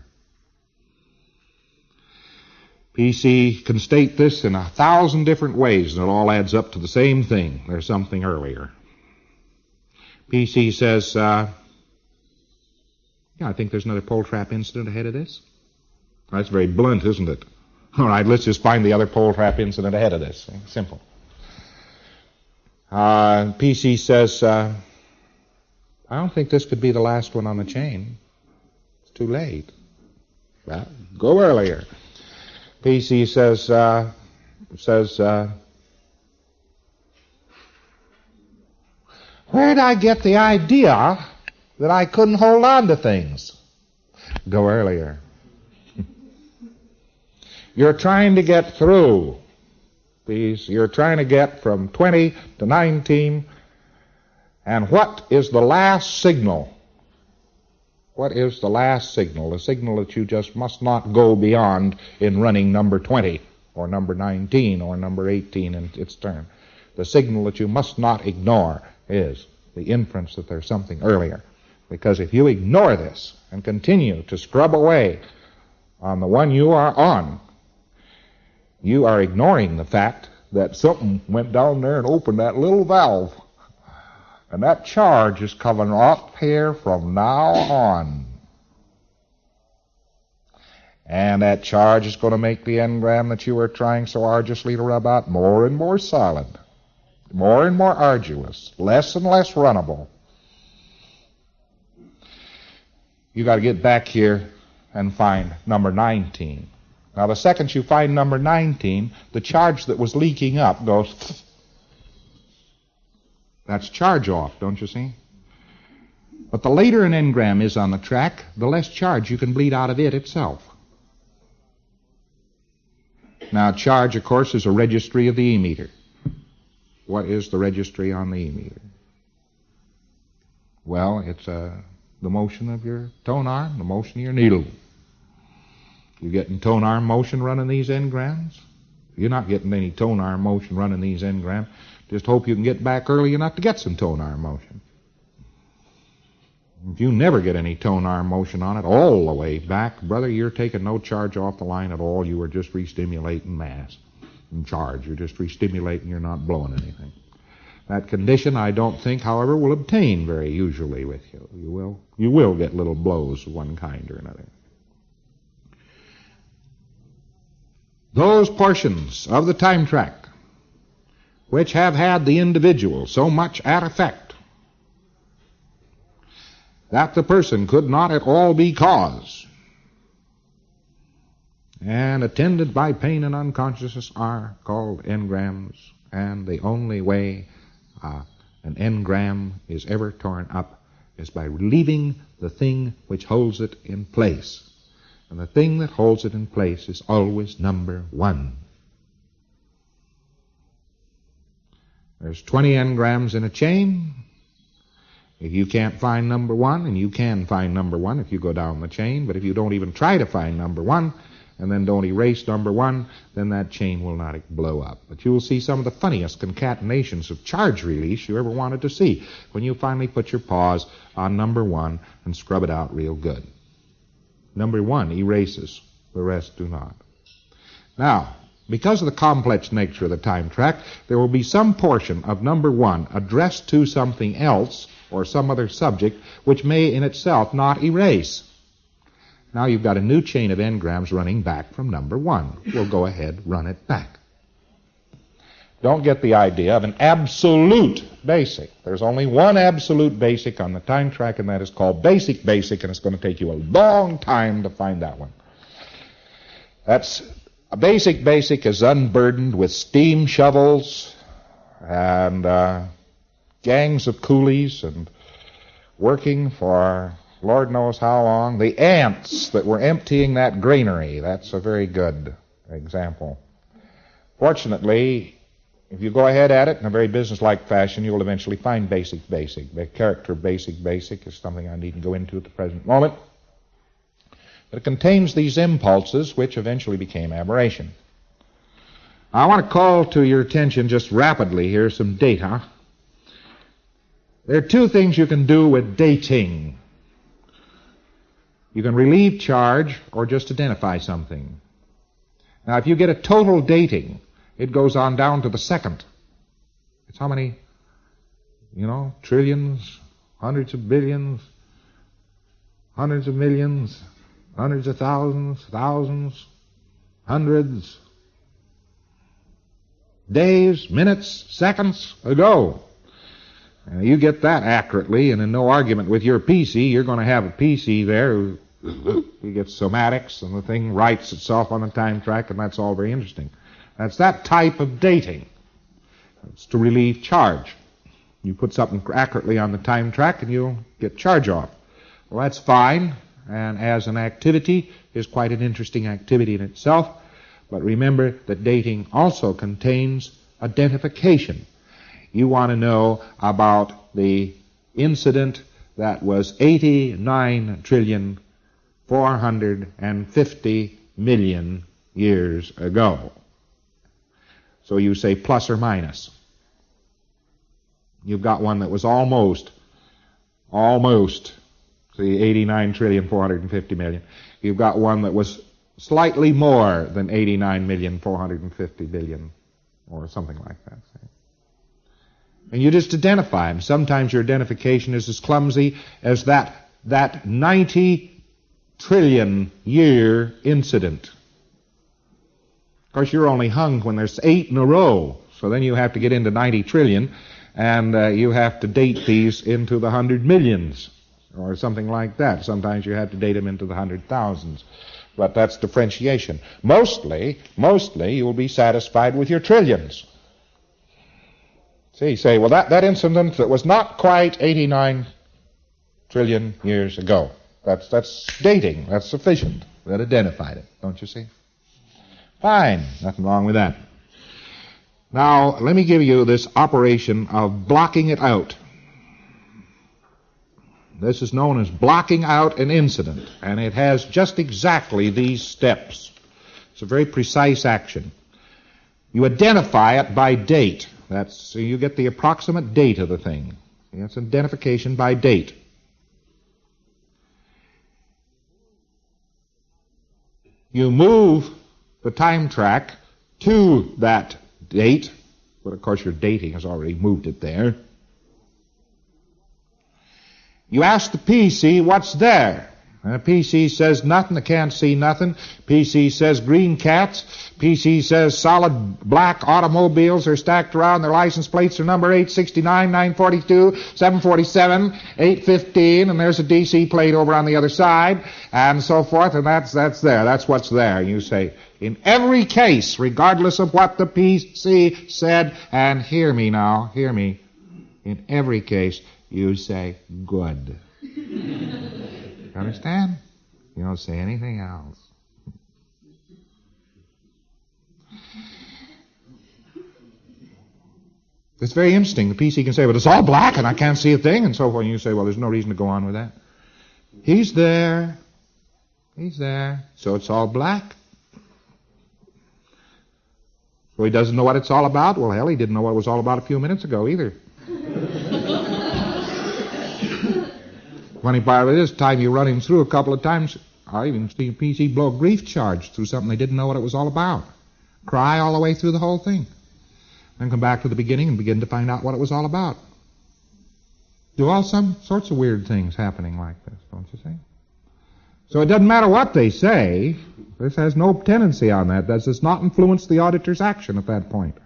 P C can state this in a thousand different ways, and it all adds up to the same thing. There's something earlier. P C says, uh, Yeah, I think there's another pole trap incident ahead of this. That's very blunt, isn't it? All right, let's just find the other pole trap incident ahead of this. Simple. Uh, P C says, uh, I don't think this could be the last one on the chain. It's too late. Well, go earlier. P C says, uh, says, uh, where'd I get the idea that I couldn't hold on to things? Go earlier. You're trying to get through these. You're trying to get from twenty to nineteen. And what is the last signal? What is the last signal? The signal that you just must not go beyond in running number twenty or number nineteen or number eighteen in its turn. The signal that you must not ignore is the inference that there's something earlier. Because if you ignore this and continue to scrub away on the one you are on, you are ignoring the fact that something went down there and opened that little valve. And that charge is coming up here from now on. And that charge is going to make the engram that you are trying so arduously to rub out more and more solid, more and more arduous, less and less runnable. You got to get back here and find number nineteen. Now, the second you find number nineteen, the charge that was leaking up goes. That's charge off, don't you see? But the later an engram is on the track, the less charge you can bleed out of it itself. Now, charge, of course, is a registry of the E-meter. What is the registry on the E-meter? Well, it's uh, the motion of your tone arm, the motion of your needle. You getting tone arm motion running these engrams? You're not getting any tone arm motion running these engrams. Just hope you can get back early enough to get some tone arm motion. If you never get any tone arm motion on it all the way back, brother, you're taking no charge off the line at all. You are just re-stimulating mass and charge. You're just re-stimulating. You're not blowing anything. That condition, I don't think, however, will obtain very usually with you. You will, you will get little blows of one kind or another. Those portions of the time track which have had the individual so much at effect that the person could not at all be cause, and attended by pain and unconsciousness, are called engrams, and the only way uh, an engram is ever torn up is by relieving the thing which holds it in place. And the thing that holds it in place is always number one. There's twenty engrams in a chain. If you can't find number one, and you can find number one if you go down the chain, but if you don't even try to find number one, and then don't erase number one, then that chain will not blow up. But you will see some of the funniest concatenations of charge release you ever wanted to see when you finally put your paws on number one and scrub it out real good. Number one erases, the rest do not. Now, because of the complex nature of the time track, there will be some portion of number one addressed to something else or some other subject which may in itself not erase. Now you've got a new chain of engrams running back from number one. We'll go ahead, run it back. Don't get the idea of an absolute basic. There's only one absolute basic on the time track, and that is called basic basic, and it's going to take you a long time to find that one. That's a basic basic is unburdened with steam shovels and uh, gangs of coolies and working for Lord knows how long. The ants that were emptying that granary, that's a very good example. Fortunately, if you go ahead at it in a very businesslike fashion, you will eventually find basic basic. The character basic basic is something I needn't go into at the present moment. But it contains these impulses which eventually became aberration. I want to call to your attention just rapidly here some data. There are two things you can do with dating. You can relieve charge or just identify something. Now, if you get a total dating, it goes on down to the second. It's how many, you know, trillions, hundreds of billions, hundreds of millions, hundreds of thousands, thousands, hundreds, days, minutes, seconds ago. Uh, you get that accurately, and in no argument with your P C, you're going to have a P C there who he gets somatics, and the thing writes itself on the time track, and that's all very interesting. That's that type of dating. It's to relieve charge. You put something accurately on the time track, and you'll get charge off. Well, that's fine, and as an activity, is quite an interesting activity in itself. But remember that dating also contains identification. You want to know about the incident that was eighty-nine trillion four hundred fifty million years ago. So you say plus or minus. You've got one that was almost, almost, see, eighty-nine trillion four hundred fifty million. You've got one that was slightly more than eighty-nine million four hundred fifty billion, or something like that. Say. And you just identify them. Sometimes your identification is as clumsy as that, that ninety trillion year incident. Of course, you're only hung when there's eight in a row, so then you have to get into ninety trillion, and uh, you have to date these into the hundred millions, or something like that. Sometimes you have to date them into the hundred thousands. But that's differentiation. Mostly, mostly you will be satisfied with your trillions. See, say, well, that, that incident that was not quite eighty-nine trillion years ago. That's, that's dating. That's sufficient. That identified it, don't you see? Fine. Nothing wrong with that. Now, let me give you this operation of blocking it out. This is known as blocking out an incident, and it has just exactly these steps. It's a very precise action. You identify it by date. That's, so you get the approximate date of the thing. That's identification by date. You move the time track to that date, but of course your dating has already moved it there. You ask the P C what's there. And the P C says nothing, it can't see nothing. P C says green cats. P C says solid black automobiles are stacked around. Their license plates are number eight sixty-nine, nine forty-two, seven forty-seven, eight fifteen, and there's a D C plate over on the other side, and so forth, and that's that's there. That's what's there. You say, in every case, regardless of what the P C said, and hear me now, hear me, in every case, you say, good. Understand? You don't say anything else. It's very interesting. The P C can say, well, it's all black and I can't see a thing, and so forth. And you say, well, there's no reason to go on with that. He's there. He's there. So it's all black. So he doesn't know what it's all about? Well, hell, he didn't know what it was all about a few minutes ago either. Funny part of it is, time you run him through a couple of times, I even see a P C blow a grief charge through something they didn't know what it was all about. Cry all the way through the whole thing. Then come back to the beginning and begin to find out what it was all about. Do all some sorts of weird things happening like this, don't you see? So it doesn't matter what they say. This has no tendency on that. That does not influence the auditor's action at that point.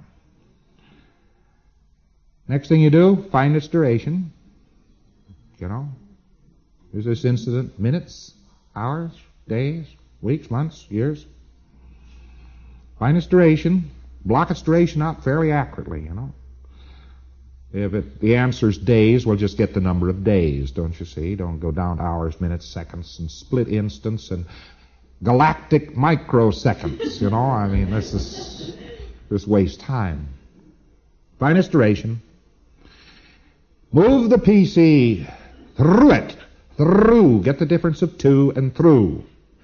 Next thing you do, find its duration. You know, is this incident minutes, hours, days, weeks, months, years? Find its duration. Block its duration out fairly accurately, you know. If it, the answer's days, we'll just get the number of days, don't you see? Don't go down to hours, minutes, seconds, and split instants, and galactic microseconds, you know. I mean, this is this wastes time. Find its duration. Move the P C through it. Through. Get the difference of to and through.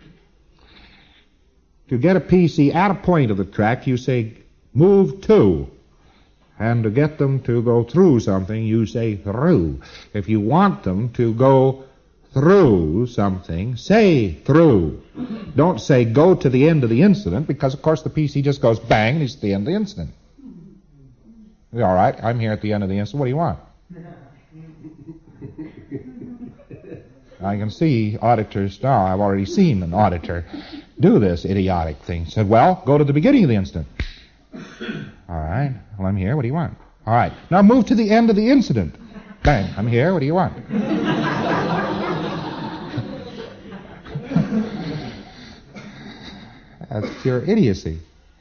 To get a P C at a point of the track, you say move to. And to get them to go through something, you say through. If you want them to go through something, say through. Don't say go to the end of the incident, because of course the P C just goes bang and it's at the end of the incident. All right, I'm here at the end of the incident. What do you want? I can see auditors now. I've already seen an auditor do this idiotic thing. Said, well, go to the beginning of the incident. All right. Well, I'm here. What do you want? All right. Now move to the end of the incident. Bang. I'm here. What do you want? That's pure idiocy.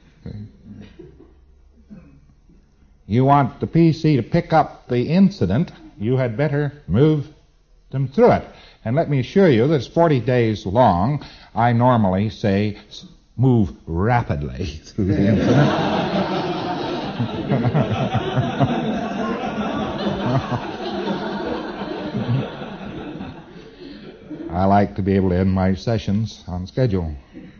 You want the P C to pick up the incident, you had better move them through it. And let me assure you that it's forty days long. I normally say move rapidly through the incident. I like to be able to end my sessions on schedule.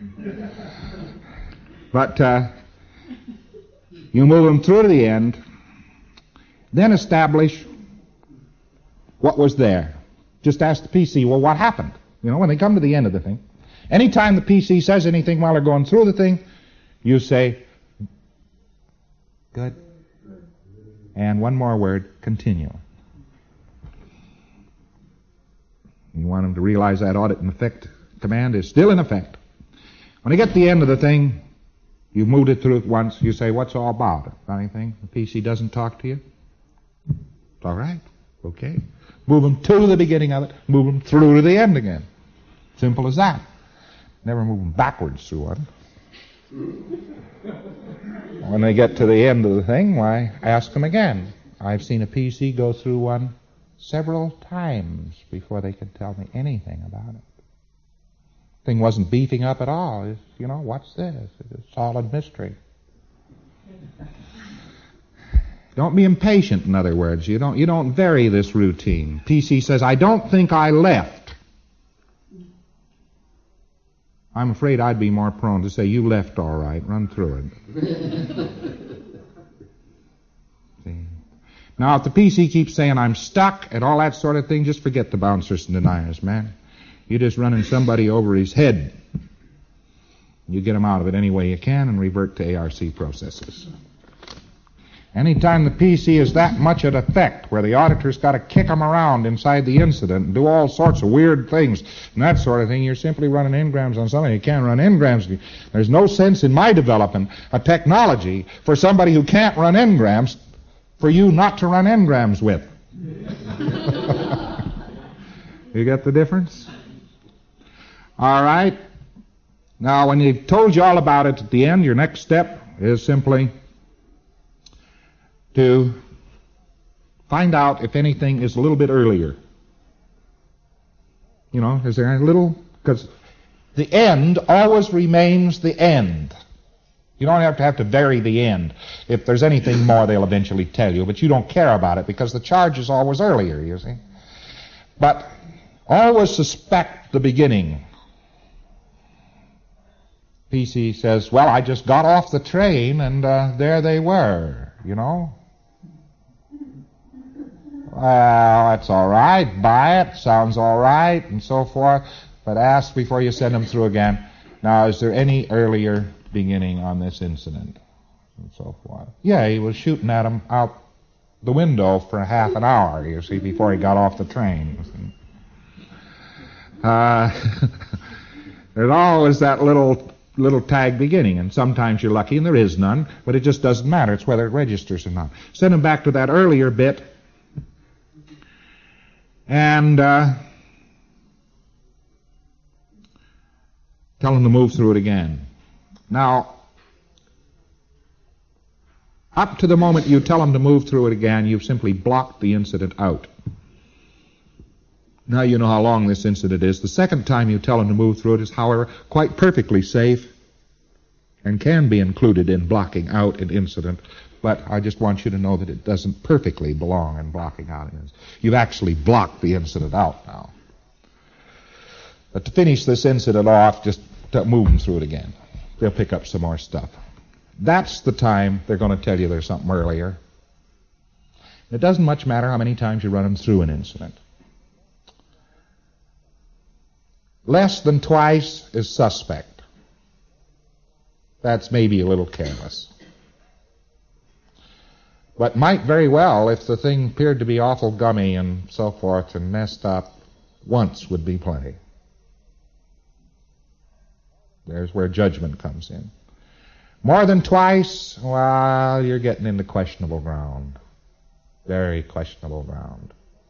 But uh, you move them through to the end, then establish what was there. Just ask the P C, well, what happened? You know, when they come to the end of the thing. Anytime the P C says anything while they're going through the thing, you say, good. And one more word, continue. You want them to realize that audit in effect command is still in effect. When you get to the end of the thing, you've moved it through it once, you say, what's all about it? Got anything? The P C doesn't talk to you? It's all right. Okay. Move them to the beginning of it, move them through to the end again. Simple as that. Never move them backwards through one. When they get to the end of the thing, why, ask them again. I've seen a P C go through one several times before they could tell me anything about it. Thing wasn't beefing up at all. It's, you know, what's this? It's a solid mystery. Don't be impatient, in other words. You don't, you don't vary this routine. P C says, I don't think I left. I'm afraid I'd be more prone to say, you left all right, run through it. See? Now, if the P C keeps saying, I'm stuck, and all that sort of thing, just forget the bouncers and deniers, man. You're just running somebody over his head. You get him out of it any way you can and revert to A R C processes. Anytime the P C is that much at effect, where the auditor's got to kick them around inside the incident and do all sorts of weird things and that sort of thing, you're simply running engrams on something. You can't run engrams. There's no sense in my developing a technology for somebody who can't run engrams for you not to run engrams with. You get the difference? All right. Now, when you've told you all about it at the end, your next step is simply to find out if anything is a little bit earlier. You know, is there a little... Because the end always remains the end. You don't have to have to vary the end. If there's anything more, they'll eventually tell you, but you don't care about it because the charge is always earlier, you see. But always suspect the beginning. P C says, well, I just got off the train and uh, there they were, you know. Well, that's all right. Buy it. Sounds all right, and so forth. But ask before you send them through again. Now, is there any earlier beginning on this incident? And so forth. Yeah, he was shooting at him out the window for half an hour, you see, before he got off the train. Uh, there's always that little little tag beginning, and sometimes you're lucky and there is none, but it just doesn't matter. It's whether it registers or not. Send him back to that earlier bit. And uh, tell them to move through it again. Now, up to the moment you tell them to move through it again, you've simply blocked the incident out. Now you know how long this incident is. The second time you tell them to move through it is, however, quite perfectly safe and can be included in blocking out an incident. But I just want you to know that it doesn't perfectly belong in blocking out an incident. You've actually blocked the incident out now. But to finish this incident off, just move them through it again. They'll pick up some more stuff. That's the time they're going to tell you there's something earlier. It doesn't much matter how many times you run them through an incident. Less than twice is suspect. That's maybe a little careless. But might very well, if the thing appeared to be awful gummy and so forth and messed up, Once would be plenty. There's where judgment comes in. More than twice, well, you're getting into questionable ground. Very questionable ground.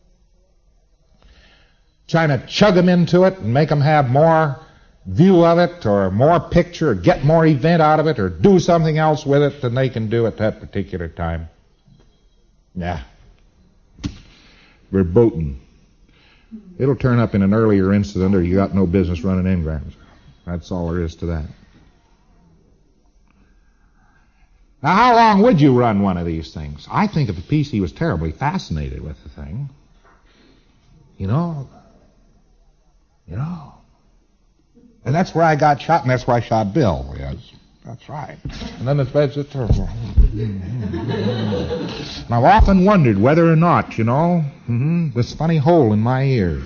Trying to chug them into it and make them have more view of it or more picture or get more event out of it or do something else with it than they can do at that particular time. Yeah. Verboten. It'll turn up in an earlier incident or you got no business running engrams. That's all there is to that. Now, how long would you run one of these things? I think if the P C was terribly fascinated with the thing, you know, you know. And that's where I got shot, and that's where I shot Bill. Yes, that's right. And then it's it's terrible. And I've often wondered whether or not, you know, mm-hmm, this funny hole in my ear.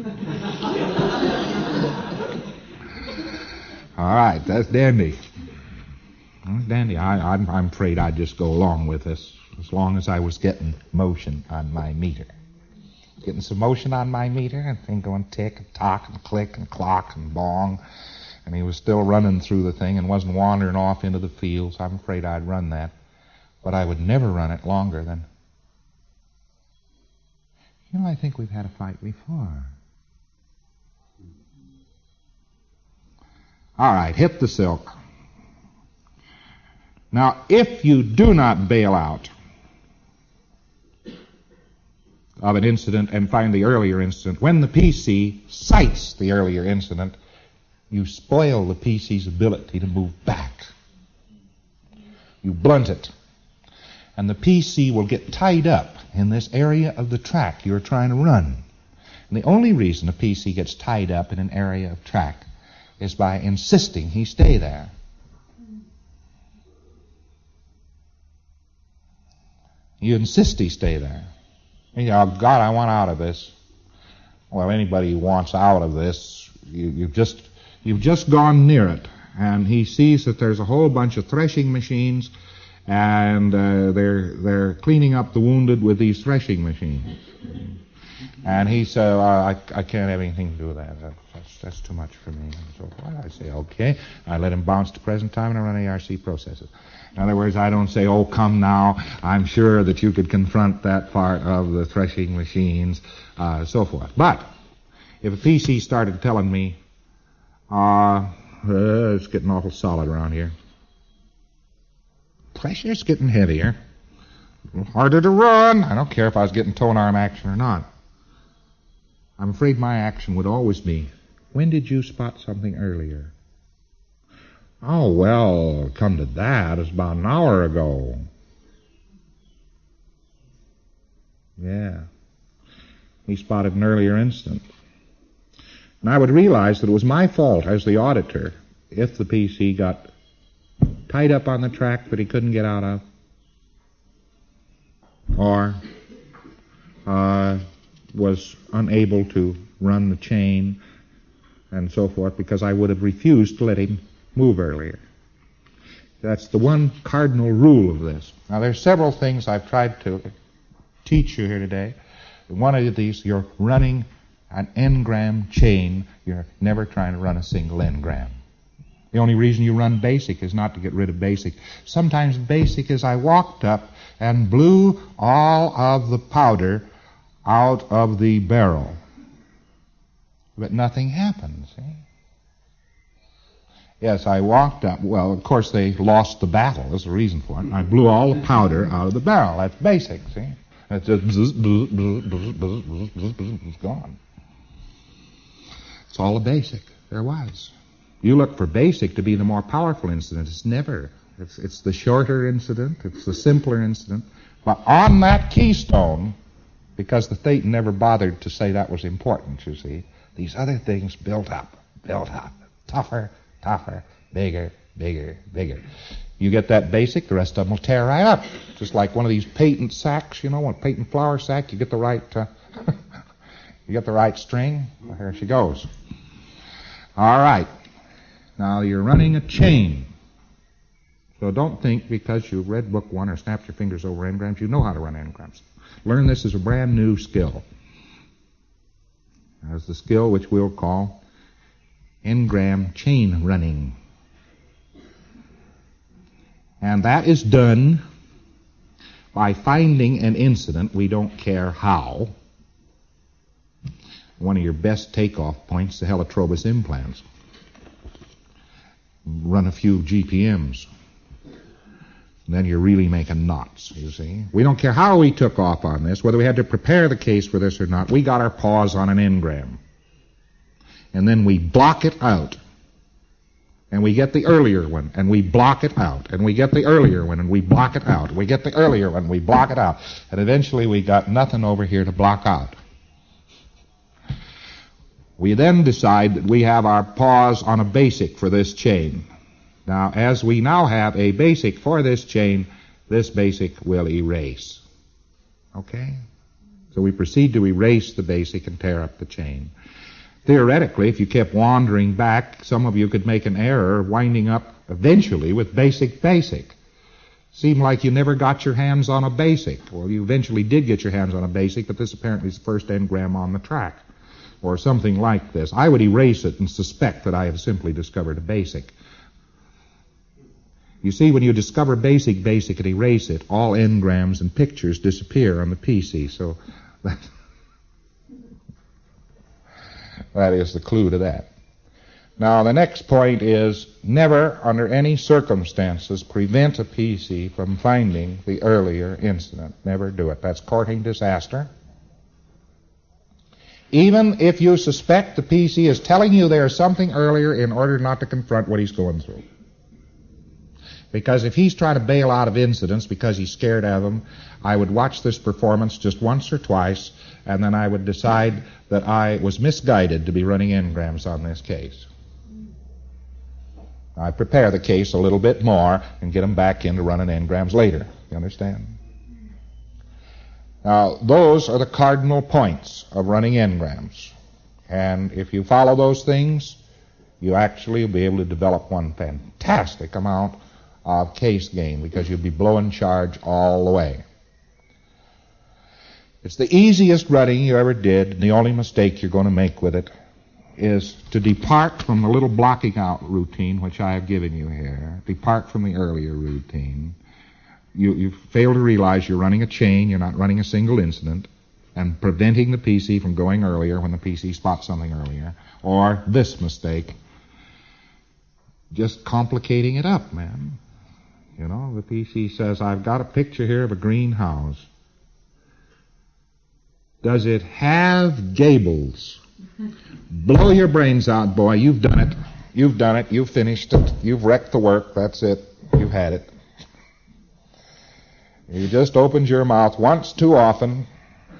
All right, that's dandy. Dandy, I, I'm, I'm afraid I'd just go along with this as long as I was getting motion on my meter. Getting some motion on my meter and thing going tick and tock and click and clock and bong. And he was still running through the thing and wasn't wandering off into the fields. I'm afraid I'd run that. But I would never run it longer than... You know, I think we've had a fight before. All right, hit the silk. Now, if you do not bail out of an incident and find the earlier incident, when the P C cites the earlier incident, you spoil the P C's ability to move back. You blunt it. And the P C will get tied up in this area of the track you're trying to run. And the only reason a P C gets tied up in an area of track is by insisting he stay there. You insist he stay there. You know, oh, God, I want out of this. Well, anybody who wants out of this, you, you've just you've just gone near it, and he sees that there's a whole bunch of threshing machines, and uh, they're they're cleaning up the wounded with these threshing machines. And he said, oh, I, I can't have anything to do with that. that that's, that's too much for me. And so well, I say, okay. I let him bounce to present time, and I run A R C processes. In other words, I don't say, oh, come now, I'm sure that you could confront that part of the threshing machines, uh, so forth. But if a P C started telling me, uh, uh, it's getting awful solid around here, pressure's getting heavier, harder to run, I don't care if I was getting toe and arm action or not, I'm afraid my action would always be, when did you spot something earlier? Oh, well, come to that, it's about an hour ago. Yeah. He spotted an earlier incident. And I would realize that it was my fault as the auditor if the P C got tied up on the track that he couldn't get out of, or uh, was unable to run the chain and so forth, because I would have refused to let him move earlier. That's the one cardinal rule of this. Now, there's several things I've tried to teach you here today. One of these, you're running an n-gram chain. You're never trying to run a single n-gram. The only reason you run basic is not to get rid of basic. Sometimes basic is I walked up and blew all of the powder out of the barrel. But nothing happened, see? Yes, I walked up. Well, of course, they lost the battle. There's a reason for it. I blew all the powder out of the barrel. That's basic, see? It's just bzz, bzz, bzz, bzz, bzz, bzz, bzz, bzz, it's gone. It's all a basic. There was. You look for basic to be the more powerful incident. It's never. It's, it's the shorter incident. It's the simpler incident. But on that keystone, because the Thetan never bothered to say that was important, you see, these other things built up, built up, tougher, tougher, bigger, bigger, bigger. You get that basic, the rest of them will tear right up. Just like one of these patent sacks, you know, one patent flour sack, you get the right, uh, you get the right string, well, here she goes. All right. Now you're running a chain. So don't think because you've read book one or snapped your fingers over n-grams, you know how to run n-grams. Learn this as a brand new skill. as the skill which we'll call n-gram chain running. And that is done by finding an incident, we don't care how. One of your best takeoff points, the helitrobus implants. Run a few G P Ms. And then you're really making knots, you see. We don't care how we took off on this, whether we had to prepare the case for this or not. We got our paws on an n-gram. And then we block it out. And we get the earlier one, and we block it out. And we get the earlier one, and we block it out. We get the earlier one, we block it out. And eventually we got nothing over here to block out. We then decide that we have our paws on a basic for this chain. Now, as we now have a basic for this chain, this basic will erase. Okay? So we proceed to erase the basic and tear up the chain. Theoretically, if you kept wandering back, some of you could make an error winding up eventually with basic basic. Seemed like you never got your hands on a basic. Well, you eventually did get your hands on a basic, but this apparently is the first n-gram on the track, or something like this. I would erase it and suspect that I have simply discovered a basic. You see, when you discover basic, basic, and erase it, all n-grams and pictures disappear on the P C, so that, that is the clue to that. Now, the next point is never, under any circumstances, prevent a P C from finding the earlier incident. Never do it. That's courting disaster. Even if you suspect the P C is telling you there's something earlier in order not to confront what he's going through. Because if he's trying to bail out of incidents because he's scared of them, I would watch this performance just once or twice, and then I would decide that I was misguided to be running n-grams on this case. I prepare the case a little bit more and get them back into running n-grams later. You understand? Now, those are the cardinal points of running n-grams. And if you follow those things, you actually will be able to develop one fantastic amount of case gain because you'll be blowing charge all the way. It's the easiest running you ever did, and the only mistake you're going to make with it is to depart from the little blocking out routine which I have given you here. Depart from the earlier routine. You, you fail to realize you're running a chain, you're not running a single incident, and preventing the P C from going earlier when the P C spots something earlier. Or this mistake, just complicating it up, man. You know, the P C says, I've got a picture here of a greenhouse. Does it have gables? Blow your brains out, boy. You've done it. You've done it. You've finished it. You've wrecked the work. That's it. You've had it. You just opened your mouth once too often.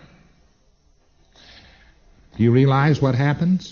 Do you realize what happens?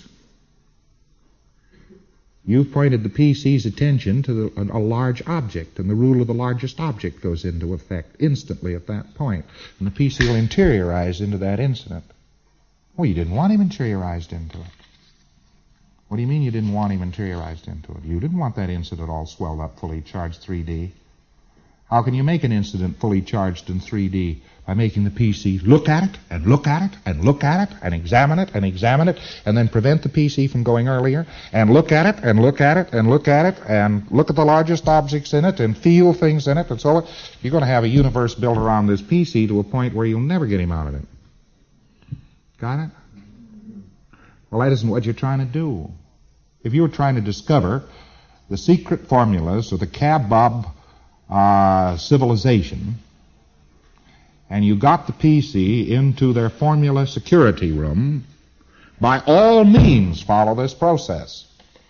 You've pointed the P C's attention to the, a, a large object, and the rule of the largest object goes into effect instantly at that point. And the P C will interiorize into that incident. Well, you didn't want him interiorized into it. What do you mean you didn't want him interiorized into it? You didn't want that incident all swelled up, fully charged three D. How can you make an incident fully charged in three D? By making the P C look at it, and look at it, and look at it, and examine it, and examine it, and then prevent the P C from going earlier, and look at it, and look at it, and look at it, and look at the largest objects in it, and feel things in it, and so on. You're going to have a universe built around this P C to a point where you'll never get him out of it. Got it? Well, that isn't what you're trying to do. If you were trying to discover the secret formulas of the Kabbab uh, civilization, and you got the P C into their formula security room, by all means follow this process.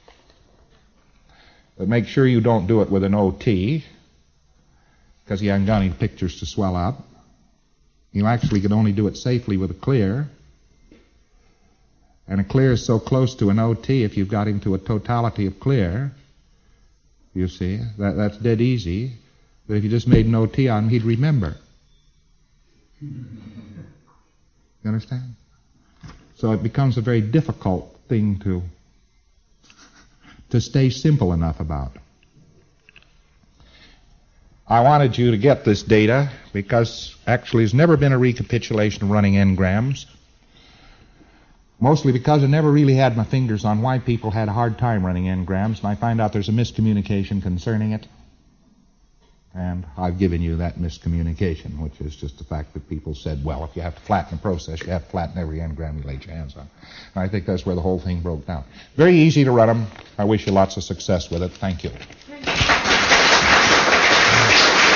But make sure you don't do it with an O T, because you haven't got any pictures to swell up. You actually can only do it safely with a clear. And a clear is so close to an O T, if you've got him to a totality of clear, you see, that, that's dead easy. But if you just made an O T on him, he'd remember. You understand? So it becomes a very difficult thing to to stay simple enough about. I wanted you to get this data because actually there's never been a recapitulation of running n-grams. Mostly because I never really had my fingers on why people had a hard time running engrams, and I find out there's a miscommunication concerning it. And I've given you that miscommunication, which is just the fact that people said, well, if you have to flatten the process, you have to flatten every engram you laid your hands on. And I think that's where the whole thing broke down. Very easy to run them. I wish you lots of success with it. Thank you.